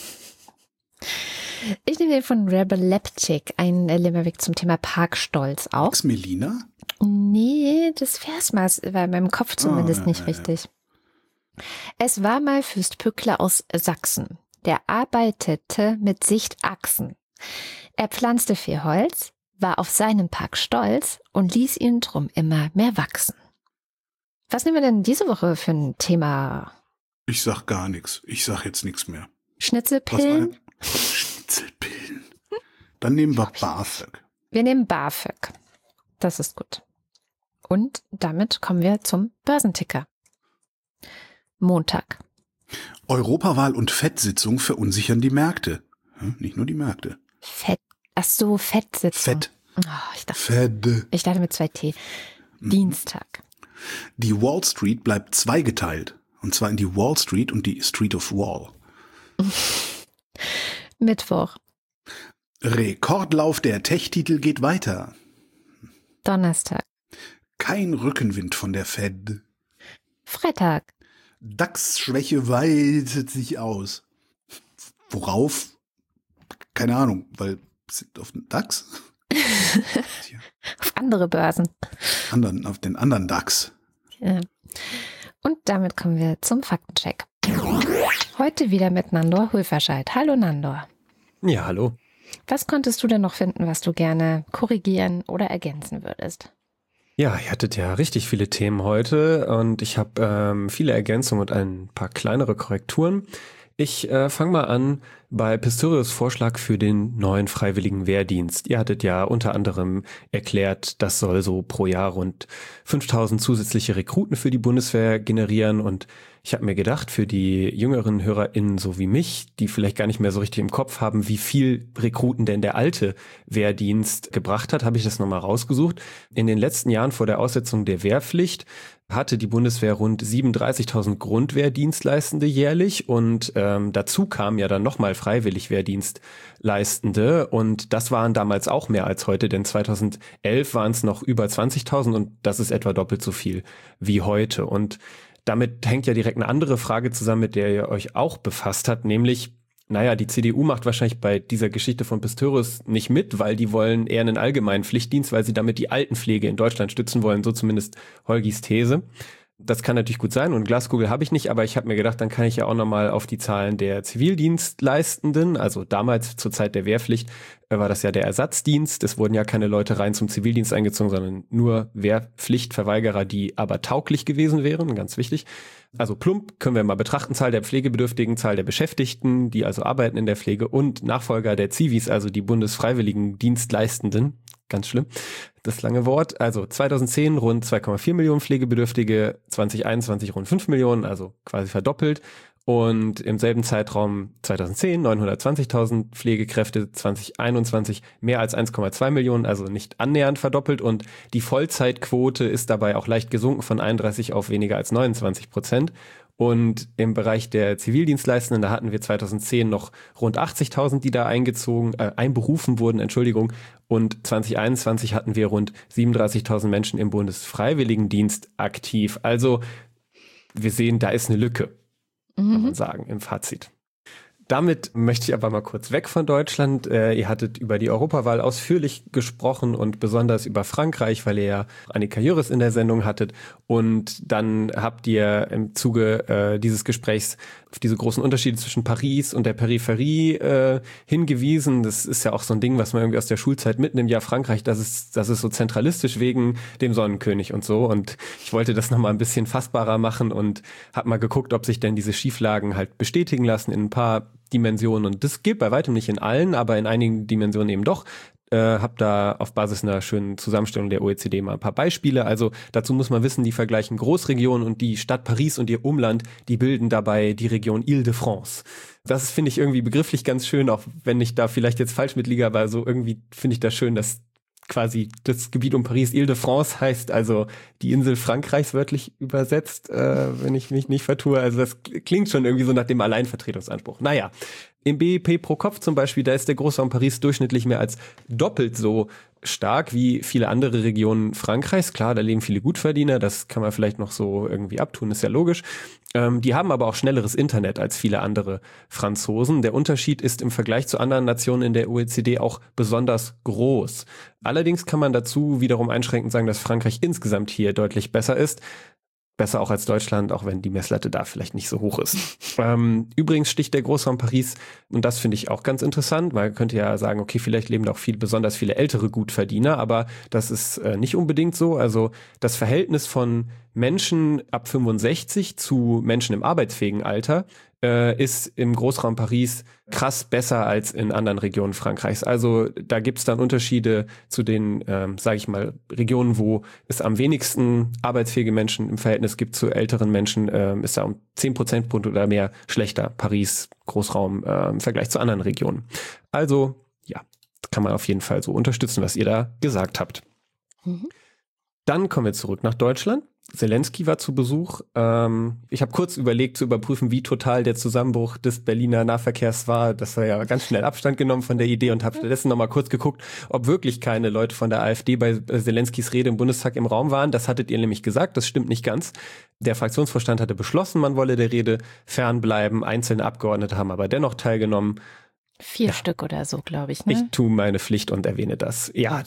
Ich nehme den von Rebel Leptic, ein Limerick zum Thema Parkstolz auch. Max Melina? Nee, das Versmaß war in meinem Kopf zumindest oh, ja, nicht ja, richtig. Ja. Es war mal Fürst Pückler aus Sachsen. Der arbeitete mit Sichtachsen. Er pflanzte viel Holz, war auf seinen Park stolz und ließ ihn drum immer mehr wachsen. Was nehmen wir denn diese Woche für ein Thema? Ich sag gar nichts. Ich sag jetzt nichts mehr. Schnitzelpillen? Schnitzelpillen. Dann nehmen wir BAföG. Wir nehmen BAföG. Das ist gut. Und damit kommen wir zum Börsenticker. Montag. Europawahl und Fettsitzung verunsichern die Märkte. Hm, nicht nur die Märkte. Fett. Ach so, Fettsitzung. Fett. Oh, ich dachte, Fett. Ich dachte mit zwei T. Dienstag. Die Wall Street bleibt zweigeteilt. Und zwar in die Wall Street und die Street of Wall. Mittwoch. Rekordlauf der Tech-Titel geht weiter. Donnerstag. Kein Rückenwind von der Fed. Freitag. DAX-Schwäche weitet sich aus. Worauf? Keine Ahnung, weil auf den DAX? Auf andere Börsen. Anderen, auf den anderen DAX. Ja. Und damit kommen wir zum Faktencheck. Heute wieder mit Nandor Hulverscheid. Hallo Nandor. Ja, hallo. Was konntest du denn noch finden, was du gerne korrigieren oder ergänzen würdest? Ja, ihr hattet ja richtig viele Themen heute und ich habe ähm, viele Ergänzungen und ein paar kleinere Korrekturen. Ich äh, fange mal an bei Pistorius Vorschlag für den neuen freiwilligen Wehrdienst. Ihr hattet ja unter anderem erklärt, das soll so pro Jahr rund fünftausend zusätzliche Rekruten für die Bundeswehr generieren und ich habe mir gedacht, für die jüngeren HörerInnen so wie mich, die vielleicht gar nicht mehr so richtig im Kopf haben, wie viel Rekruten denn der alte Wehrdienst gebracht hat, habe ich das nochmal rausgesucht. In den letzten Jahren vor der Aussetzung der Wehrpflicht hatte die Bundeswehr rund siebenunddreißigtausend Grundwehrdienstleistende jährlich und ähm, dazu kamen ja dann nochmal freiwillig Wehrdienstleistende und das waren damals auch mehr als heute, denn zweitausendelf waren es noch über zwanzigtausend und das ist etwa doppelt so viel wie heute und damit hängt ja direkt eine andere Frage zusammen, mit der ihr euch auch befasst habt, nämlich, naja, die C D U macht wahrscheinlich bei dieser Geschichte von Pistorius nicht mit, weil die wollen eher einen allgemeinen Pflichtdienst, weil sie damit die Altenpflege in Deutschland stützen wollen, so zumindest Holgis These. Das kann natürlich gut sein und Glaskugel habe ich nicht, aber ich habe mir gedacht, dann kann ich ja auch nochmal auf die Zahlen der Zivildienstleistenden, also damals zur Zeit der Wehrpflicht war das ja der Ersatzdienst, es wurden ja keine Leute rein zum Zivildienst eingezogen, sondern nur Wehrpflichtverweigerer, die aber tauglich gewesen wären, ganz wichtig. Also plump können wir mal betrachten, Zahl der Pflegebedürftigen, Zahl der Beschäftigten, die also arbeiten in der Pflege und Nachfolger der Zivis, also die Bundesfreiwilligen Dienstleistenden. Ganz schlimm, das lange Wort. Also zweitausendzehn rund zwei Komma vier Millionen Pflegebedürftige, zweitausendeinundzwanzig rund fünf Millionen, also quasi verdoppelt. Und im selben Zeitraum zweitausendzehn neunhundertzwanzigtausend Pflegekräfte, zweitausendeinundzwanzig mehr als eins Komma zwei Millionen, also nicht annähernd verdoppelt. Und die Vollzeitquote ist dabei auch leicht gesunken von einunddreißig auf weniger als neunundzwanzig Prozent. Und im Bereich der Zivildienstleistenden, da hatten wir zweitausendzehn noch rund achtzigtausend, die da eingezogen, äh, einberufen wurden, Entschuldigung. Und zweitausendeinundzwanzig hatten wir rund siebenunddreißigtausend Menschen im Bundesfreiwilligendienst aktiv. Also wir sehen, da ist eine Lücke, mhm. kann man sagen, im Fazit. Damit möchte ich aber mal kurz weg von Deutschland. Äh, ihr hattet über die Europawahl ausführlich gesprochen und besonders über Frankreich, weil ihr ja Annika Jüris in der Sendung hattet. Und dann habt ihr im Zuge äh, dieses Gesprächs auf diese großen Unterschiede zwischen Paris und der Peripherie äh, hingewiesen. Das ist ja auch so ein Ding, was man irgendwie aus der Schulzeit mitnimmt. Ja, Frankreich, das ist, das ist so zentralistisch wegen dem Sonnenkönig und so. Und ich wollte das nochmal ein bisschen fassbarer machen und habe mal geguckt, ob sich denn diese Schieflagen halt bestätigen lassen in ein paar Dimensionen. Und das gilt bei weitem nicht in allen, aber in einigen Dimensionen eben doch. Äh, hab da auf Basis einer schönen Zusammenstellung der O E C D mal ein paar Beispiele. Also dazu muss man wissen, die vergleichen Großregionen und die Stadt Paris und ihr Umland, die bilden dabei die Region Île-de-France. Das finde ich irgendwie begrifflich ganz schön, auch wenn ich da vielleicht jetzt falsch mitliege, aber so irgendwie finde ich das schön, dass quasi das Gebiet um Paris Île-de-France heißt, also die Insel Frankreichs wörtlich übersetzt, äh, wenn ich mich nicht vertue. Also das klingt schon irgendwie so nach dem Alleinvertretungsanspruch. Naja, im B I P pro Kopf zum Beispiel, da ist der Großraum Paris durchschnittlich mehr als doppelt so stark wie viele andere Regionen Frankreichs. Klar, da leben viele Gutverdiener, das kann man vielleicht noch so irgendwie abtun, ist ja logisch. Ähm, die haben aber auch schnelleres Internet als viele andere Franzosen. Der Unterschied ist im Vergleich zu anderen Nationen in der O E C D auch besonders groß. Allerdings kann man dazu wiederum einschränkend sagen, dass Frankreich insgesamt hier deutlich besser ist. Besser auch als Deutschland, auch wenn die Messlatte da vielleicht nicht so hoch ist. Ähm, übrigens sticht der Großraum Paris, und das finde ich auch ganz interessant, man könnte ja sagen, okay, vielleicht leben da auch viel, besonders viele ältere Gutverdiener, aber das ist äh, nicht unbedingt so. Also das Verhältnis von Menschen ab fünfundsechzig zu Menschen im arbeitsfähigen Alter äh, ist im Großraum Paris krass besser als in anderen Regionen Frankreichs. Also da gibt es dann Unterschiede zu den, ähm, sage ich mal, Regionen, wo es am wenigsten arbeitsfähige Menschen im Verhältnis gibt zu älteren Menschen, ähm, ist da um zehn Prozentpunkte oder mehr schlechter Paris, Großraum äh, im Vergleich zu anderen Regionen. Also ja, kann man auf jeden Fall so unterstützen, was ihr da gesagt habt. Mhm. Dann kommen wir zurück nach Deutschland. Zelensky war zu Besuch. Ähm, ich habe kurz überlegt zu überprüfen, wie total der Zusammenbruch des Berliner Nahverkehrs war. Das war ja ganz schnell Abstand genommen von der Idee und habe stattdessen noch mal kurz geguckt, ob wirklich keine Leute von der AfD bei Zelenskys Rede im Bundestag im Raum waren. Das hattet ihr nämlich gesagt, das stimmt nicht ganz. Der Fraktionsvorstand hatte beschlossen, man wolle der Rede fernbleiben. Einzelne Abgeordnete haben aber dennoch teilgenommen. Vier ja. Stück oder so, glaube ich. Ne? Ich tue meine Pflicht und erwähne das. Ja,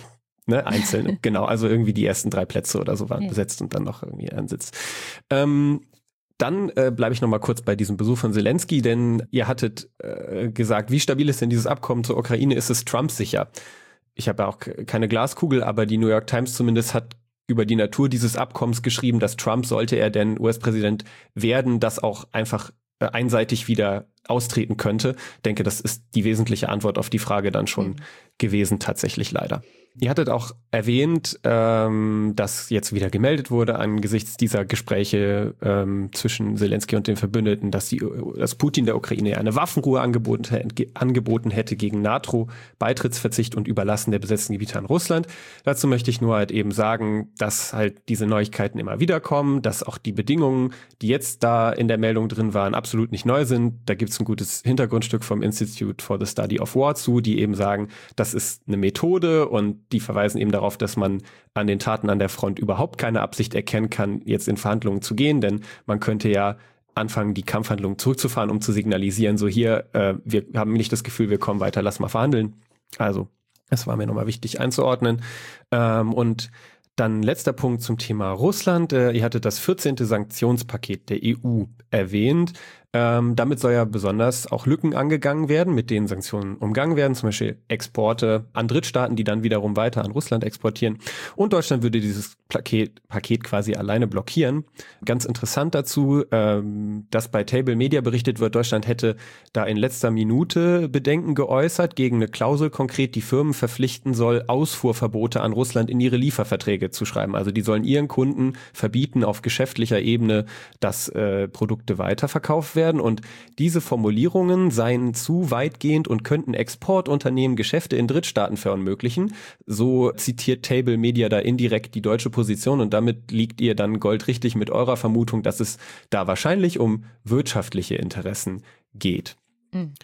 Ne, einzelne, genau, also irgendwie die ersten drei Plätze oder so waren ja. besetzt und dann noch irgendwie ein Sitz. Ähm, dann äh, bleibe ich noch mal kurz bei diesem Besuch von Zelensky, denn ihr hattet äh, gesagt, wie stabil ist denn dieses Abkommen zur Ukraine? Ist es Trump sicher? Ich habe ja auch keine Glaskugel, aber die New York Times zumindest hat über die Natur dieses Abkommens geschrieben, dass Trump, sollte er denn U S-Präsident werden, das auch einfach äh, einseitig wieder austreten könnte. Ich denke, das ist die wesentliche Antwort auf die Frage dann schon mhm. gewesen, tatsächlich leider. Ihr hattet auch erwähnt, ähm, dass jetzt wieder gemeldet wurde angesichts dieser Gespräche ähm, zwischen Zelensky und den Verbündeten, dass, die, dass Putin der Ukraine eine Waffenruhe angeboten, angeboten hätte gegen NATO-Beitrittsverzicht und Überlassen der besetzten Gebiete an Russland. Dazu möchte ich nur halt eben sagen, dass halt diese Neuigkeiten immer wieder kommen, dass auch die Bedingungen, die jetzt da in der Meldung drin waren, absolut nicht neu sind. Da gibt es ein gutes Hintergrundstück vom Institute for the Study of War zu, die eben sagen, das ist eine Methode und die verweisen eben darauf, dass man an den Taten an der Front überhaupt keine Absicht erkennen kann, jetzt in Verhandlungen zu gehen, denn man könnte ja anfangen, die Kampfhandlungen zurückzufahren, um zu signalisieren, so hier, äh, wir haben nicht das Gefühl, wir kommen weiter, lass mal verhandeln. Also, das war mir nochmal wichtig einzuordnen. Ähm, und dann letzter Punkt zum Thema Russland. Äh, ihr hattet das vierzehnte Sanktionspaket der E U erwähnt. Ähm, damit soll ja besonders auch Lücken angegangen werden, mit denen Sanktionen umgangen werden, zum Beispiel Exporte an Drittstaaten, die dann wiederum weiter an Russland exportieren. Und Deutschland würde dieses Paket, Paket quasi alleine blockieren. Ganz interessant dazu, ähm, dass bei Table Media berichtet wird, Deutschland hätte da in letzter Minute Bedenken geäußert gegen eine Klausel konkret, die Firmen verpflichten soll, Ausfuhrverbote an Russland in ihre Lieferverträge zu schreiben. Also die sollen ihren Kunden verbieten, auf geschäftlicher Ebene, dass äh, Produkte weiterverkauft werden. Und diese Formulierungen seien zu weitgehend und könnten Exportunternehmen Geschäfte in Drittstaaten verunmöglichen. So zitiert Table Media da indirekt die deutsche Position und damit liegt ihr dann goldrichtig mit eurer Vermutung, dass es da wahrscheinlich um wirtschaftliche Interessen geht. Mhm.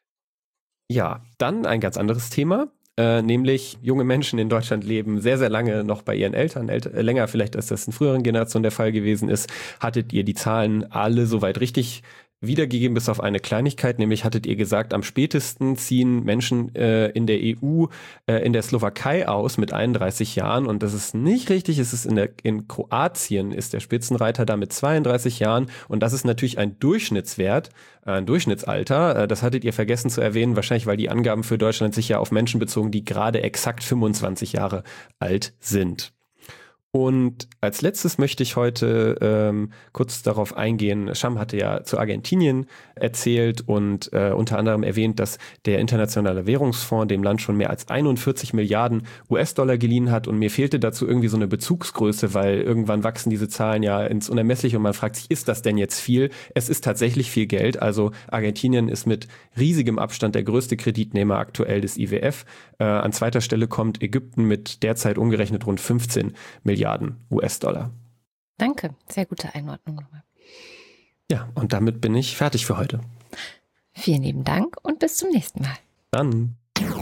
Ja, dann ein ganz anderes Thema. Äh, nämlich junge Menschen in Deutschland leben sehr, sehr lange noch bei ihren Eltern, ält- äh, länger vielleicht, als das in früheren Generationen der Fall gewesen ist. Hattet ihr die Zahlen alle soweit richtig wiedergegeben, bis auf eine Kleinigkeit, nämlich hattet ihr gesagt, am spätesten ziehen Menschen äh, in der E U äh, in der Slowakei aus mit einunddreißig Jahren und das ist nicht richtig, es ist in, der, in Kroatien ist der Spitzenreiter da mit zweiunddreißig Jahren und das ist natürlich ein Durchschnittswert, äh, ein Durchschnittsalter, äh, das hattet ihr vergessen zu erwähnen, wahrscheinlich weil die Angaben für Deutschland sich ja auf Menschen bezogen, die gerade exakt fünfundzwanzig Jahre alt sind. Und als letztes möchte ich heute ähm, kurz darauf eingehen, Sham hatte ja zu Argentinien erzählt und äh, unter anderem erwähnt, dass der Internationale Währungsfonds dem Land schon mehr als einundvierzig Milliarden U S-Dollar geliehen hat und mir fehlte dazu irgendwie so eine Bezugsgröße, weil irgendwann wachsen diese Zahlen ja ins Unermessliche und man fragt sich, ist das denn jetzt viel? Es ist tatsächlich viel Geld, also Argentinien ist mit riesigem Abstand der größte Kreditnehmer aktuell des I W F. Äh, an zweiter Stelle kommt Ägypten mit derzeit umgerechnet rund fünfzehn Milliarden U S-Dollar. Danke, sehr gute Einordnung nochmal. Ja, und damit bin ich fertig für heute. Vielen lieben Dank und bis zum nächsten Mal. Dann.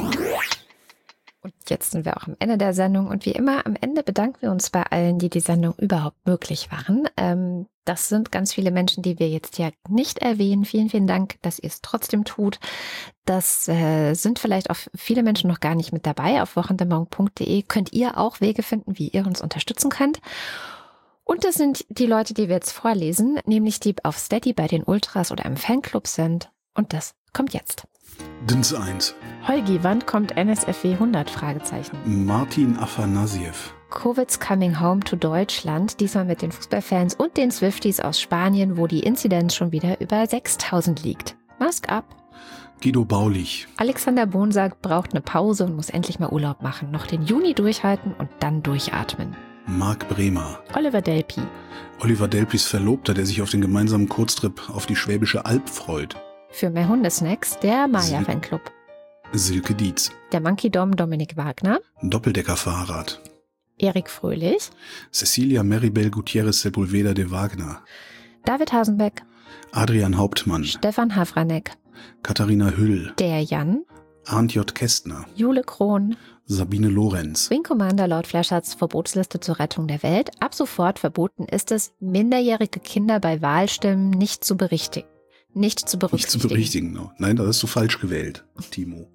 Und jetzt sind wir auch am Ende der Sendung und wie immer am Ende bedanken wir uns bei allen, die die Sendung überhaupt möglich machen. Ähm, das sind ganz viele Menschen, die wir jetzt ja nicht erwähnen. Vielen, vielen Dank, dass ihr es trotzdem tut. Das äh, sind vielleicht auch viele Menschen noch gar nicht mit dabei. Auf wochendämmerung punkt de könnt ihr auch Wege finden, wie ihr uns unterstützen könnt. Und das sind die Leute, die wir jetzt vorlesen, nämlich die auf Steady bei den Ultras oder im Fanclub sind. Und das kommt jetzt. Dins eins. Holgi, wann kommt N S F W hundert? Fragezeichen. Martin Afanasiev. Covid's Coming Home to Deutschland, diesmal mit den Fußballfans und den Swifties aus Spanien, wo die Inzidenz schon wieder über sechstausend liegt. Mask ab. Guido Baulich. Alexander Bonsack braucht eine Pause und muss endlich mal Urlaub machen. Noch den Juni durchhalten und dann durchatmen. Marc Bremer. Oliver Delpi. Oliver Delpis Verlobter, der sich auf den gemeinsamen Kurztrip auf die Schwäbische Alb freut. Für mehr Hundesnacks der Maya-Fanclub. Silke Dietz. Der Monkey Dom Dominik Wagner. Doppeldecker-Fahrrad. Erik Fröhlich. Cecilia Meribel Gutierrez Sepulveda de Wagner. David Hasenbeck. Adrian Hauptmann. Stefan Havranek. Katharina Hüll. Der Jan. Arndt J. Kästner. Jule Krohn. Sabine Lorenz. Wing Commander Lord Fleschards Verbotsliste zur Rettung der Welt. Ab sofort verboten ist es, minderjährige Kinder bei Wahlstimmen nicht zu berichtigen. Nicht zu berücksichtigen. Nicht zu berichtigen, no. Nein, da hast du falsch gewählt, Timo.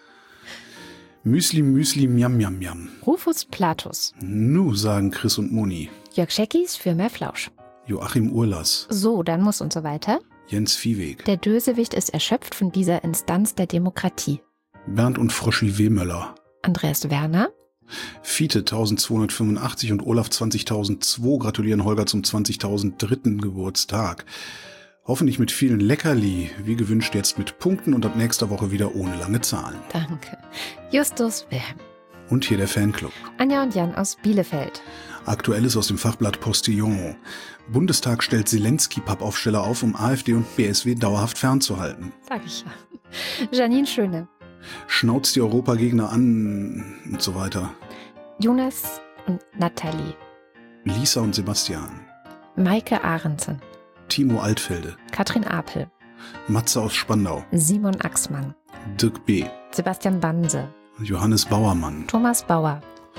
Müsli, Müsli, Miam, Miam, Miam. Rufus Platus. Nu, sagen Chris und Moni. Jörg Scheckis für mehr Flausch. Joachim Urlas. So, dann muss und so weiter. Jens Viehweg. Der Dösewicht ist erschöpft von dieser Instanz der Demokratie. Bernd und Froschi Wehmöller. Andreas Werner. Fiete eintausendzweihundertfünfundachtzig und Olaf zwanzigtausendzwei gratulieren Holger zum zwanzigtausend dritten Geburtstag. Hoffentlich mit vielen Leckerli, wie gewünscht jetzt mit Punkten und ab nächster Woche wieder ohne lange Zahlen. Danke. Justus Wilhelm. Und hier der Fanclub. Anja und Jan aus Bielefeld. Aktuelles aus dem Fachblatt Postillon. Bundestag stellt Zelensky-Pappaufsteller auf, um AfD und B S W dauerhaft fernzuhalten. Sag ich ja. Janine Schöne. Schnauzt die Europagegner an und so weiter. Jonas und Nathalie. Lisa und Sebastian. Maike Ahrensen. Timo Altfelde. Katrin Apel. Matze aus Spandau. Simon Axmann. Dirk B. Sebastian Banse. Johannes Bauermann. Thomas Bauer.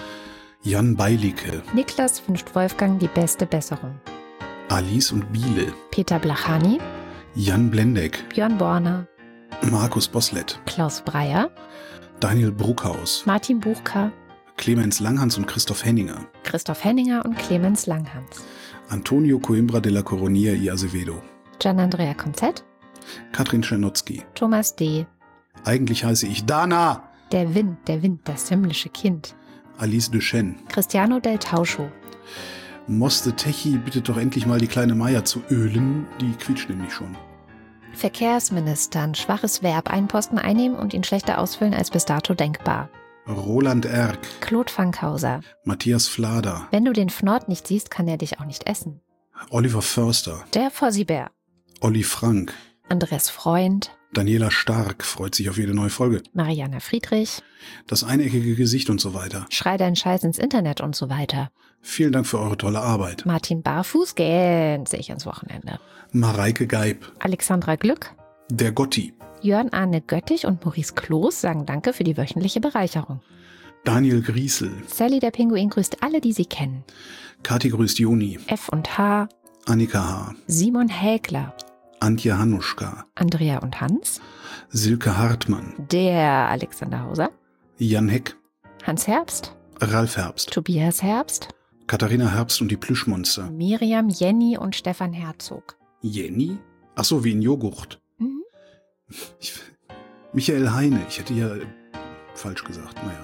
Jan Beilicke. Niklas wünscht Wolfgang die beste Besserung. Alice und Biele. Peter Blachani. Jan Blendeck. Björn Borner. Markus Boslett. Klaus Breyer. Daniel Bruckhaus. Martin Buchka. Clemens Langhans und Christoph Henninger. Christoph Henninger und Clemens Langhans. Antonio Coimbra de la Coronia y Azevedo. Gian Andrea Konzett. Katrin Czernotzki. Thomas D. Eigentlich heiße ich Dana. Der Wind, der Wind, das himmlische Kind. Alice Duchenne. Cristiano del Tauscho. Moste Techi bittet doch endlich mal die kleine Maya zu ölen. Die quietscht nämlich schon. Verkehrsminister, ein schwaches Verb, einen Posten einnehmen und ihn schlechter ausfüllen als bis dato denkbar. Roland Erck. Claude Fankhauser. Matthias Flader. Wenn du den Fnord nicht siehst, kann er dich auch nicht essen. Oliver Förster. Der Fossibär. Olli Frank. Andres Freund. Daniela Stark freut sich auf jede neue Folge. Mariana Friedrich. Das eineckige Gesicht und so weiter. Schrei deinen Scheiß ins Internet und so weiter. Vielen Dank für eure tolle Arbeit. Martin Barfuß, gänzig sich ins Wochenende. Mareike Geib. Alexandra Glück. Der Gotti. Jörn Arne Göttich und Maurice Kloß sagen Danke für die wöchentliche Bereicherung. Daniel Griesel. Sally der Pinguin grüßt alle, die sie kennen. Kathi grüßt Joni. F und H. Annika H. Simon Häkler. Antje Hanuschka. Andrea und Hans. Silke Hartmann. Der Alexander Hauser. Jan Heck. Hans Herbst. Ralf Herbst. Tobias Herbst. Katharina Herbst und die Plüschmonster. Miriam, Jenny und Stefan Herzog. Jenny? Ach so, wie in Joghurt. Mhm. Ich, Michael Heine. Ich hätte ja falsch gesagt, naja.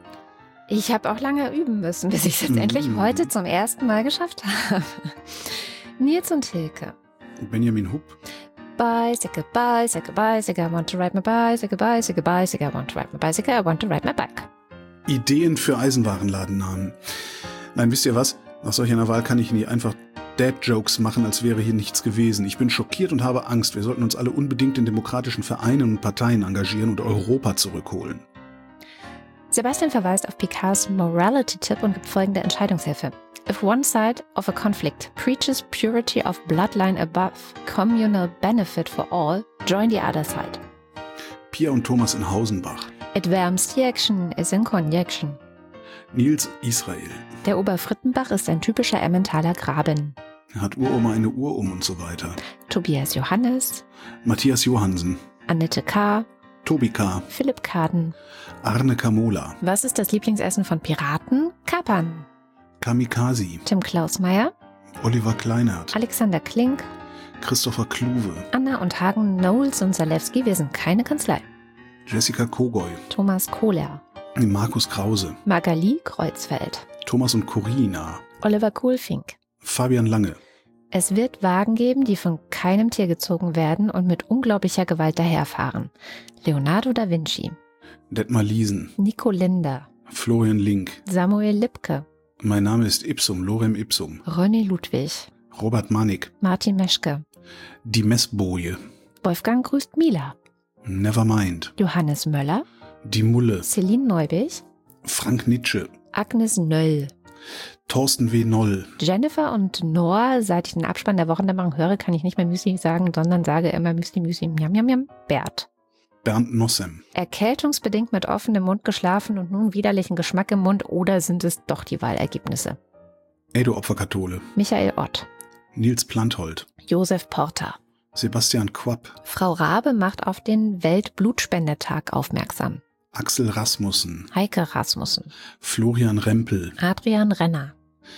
Ich habe auch lange üben müssen, bis ich es jetzt Mhm. endlich heute zum ersten Mal geschafft habe. Nils und Hilke. Benjamin Hupp. Bicycle, bicycle, bicycle, I want to ride my bicycle, bicycle, bicycle, I want to ride my bicycle, I want to ride my bike. Ideen für Eisenwarenladennamen. Nein, wisst ihr was? Nach solch einer Wahl kann ich nie einfach Dad-Jokes machen, als wäre hier nichts gewesen. Ich bin schockiert und habe Angst. Wir sollten uns alle unbedingt in demokratischen Vereinen und Parteien engagieren und Europa zurückholen. Sebastian verweist auf Picards Morality-Tipp und gibt folgende Entscheidungshilfe. If one side of a conflict preaches purity of bloodline above communal benefit for all, join the other side. Pia und Thomas in Hausenbach. Advanced Action is in Conjunction. Nils Israel. Der Oberfrittenbach ist ein typischer Emmentaler Graben. Hat Uroma eine Uhr um und so weiter. Tobias Johannes. Matthias Johansen. Annette K. Tobi K. Philipp Kaden. Arne Kamola. Was ist das Lieblingsessen von Piraten? Kapern. Kamikaze. Tim Klausmeier. Oliver Kleinert. Alexander Klink. Christopher Kluwe. Anna und Hagen, Knowles und Zalewski. Wir sind keine Kanzlei. Jessica Kogoy. Thomas Kohler. Markus Krause. Magali Kreuzfeld. Thomas und Corina. Oliver Kohlfink. Fabian Lange. Es wird Wagen geben, die von keinem Tier gezogen werden und mit unglaublicher Gewalt daherfahren. Leonardo da Vinci. Detmar Liesen. Nico Linder. Florian Link. Samuel Lipke. Mein Name ist Ipsum, Lorem Ipsum. René Ludwig. Robert Manik. Martin Meschke. Die Messboje. Wolfgang grüßt Mila. Nevermind. Johannes Möller. Die Mulle. Celine Neubich. Frank Nitsche. Agnes Nöll. Thorsten W. Noll. Jennifer und Noah. Seit ich den Abspann der Wochendämmerung höre, kann ich nicht mehr Müsli sagen, sondern sage immer Müsli, Müsli, Miam, Miam, Miam. Bert. Bernd Nossem. Erkältungsbedingt mit offenem Mund geschlafen und nun widerlichen Geschmack im Mund, oder sind es doch die Wahlergebnisse? Edo Opferkathole. Michael Ott. Nils Planthold. Josef Porter. Sebastian Quapp. Frau Rabe macht auf den Weltblutspendetag aufmerksam. Axel Rasmussen. Heike Rasmussen. Florian Rempel. Adrian Renner.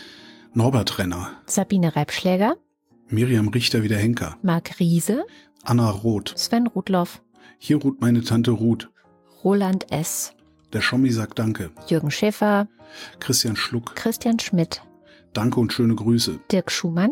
Norbert Renner. Sabine Reibschläger. Miriam Richter wie der Henker. Marc Riese. Anna Roth. Sven Rudloff. Hier ruht meine Tante Ruth. Roland S. Der Schommi sagt Danke. Jürgen Schäfer. Christian Schluck. Christian Schmidt. Danke und schöne Grüße. Dirk Schumann.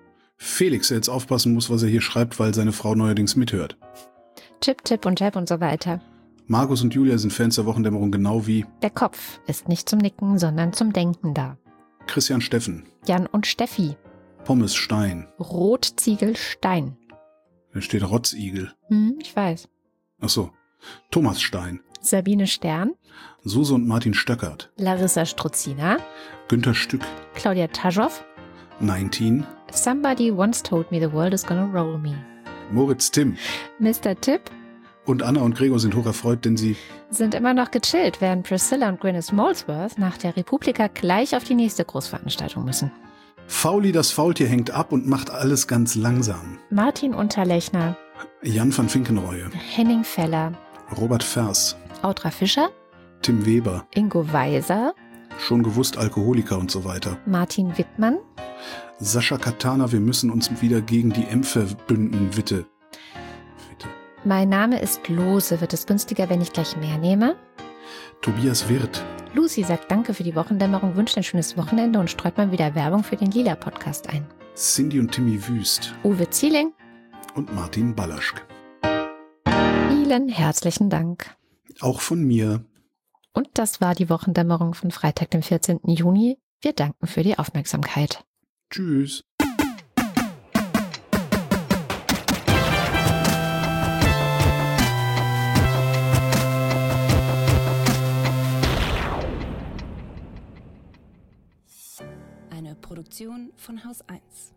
Felix, der jetzt aufpassen muss, was er hier schreibt, weil seine Frau neuerdings mithört. Chip, Chip und Jab und so weiter. Markus und Julia sind Fans der Wochendämmerung genau wie Der Kopf ist nicht zum Nicken, sondern zum Denken da. Christian Steffen. Jan und Steffi. Pommes Stein. Rotziegel Stein. Da steht Rotzigel. Hm, ich weiß. Ach so. Thomas Stein. Sabine Stern. Suse und Martin Stöckert. Larissa Struzina. Günter Stück. Claudia Taschow. neunzehn. Somebody once told me the world is gonna roll me. Moritz Timm. Mister Tipp. Und Anna und Gregor sind hoch erfreut, denn sie Sind immer noch gechillt, während Priscilla und Gwyneth Molesworth nach der Republika gleich auf die nächste Großveranstaltung müssen. Fauli, das Faultier, hängt ab und macht alles ganz langsam. Martin Unterlechner. Jan van Finkenreue. Henning Feller. Robert Vers. Audra Fischer. Tim Weber. Ingo Weiser. Schon gewusst, Alkoholiker und so weiter. Martin Wittmann. Sascha Katana, wir müssen uns wieder gegen die Ämpfe bünden, bitte. Bitte. Mein Name ist Lose. Wird es günstiger, wenn ich gleich mehr nehme? Tobias Wirth. Lucy sagt Danke für die Wochendämmerung, wünscht ein schönes Wochenende und streut mal wieder Werbung für den Lila-Podcast ein. Cindy und Timmy Wüst. Uwe Zieling. Und Martin Ballaschk. Vielen herzlichen Dank. Auch von mir. Und das war die Wochendämmerung von Freitag, dem vierzehnten Juni. Wir danken für die Aufmerksamkeit. Tschüss. Eine Produktion von Haus eins.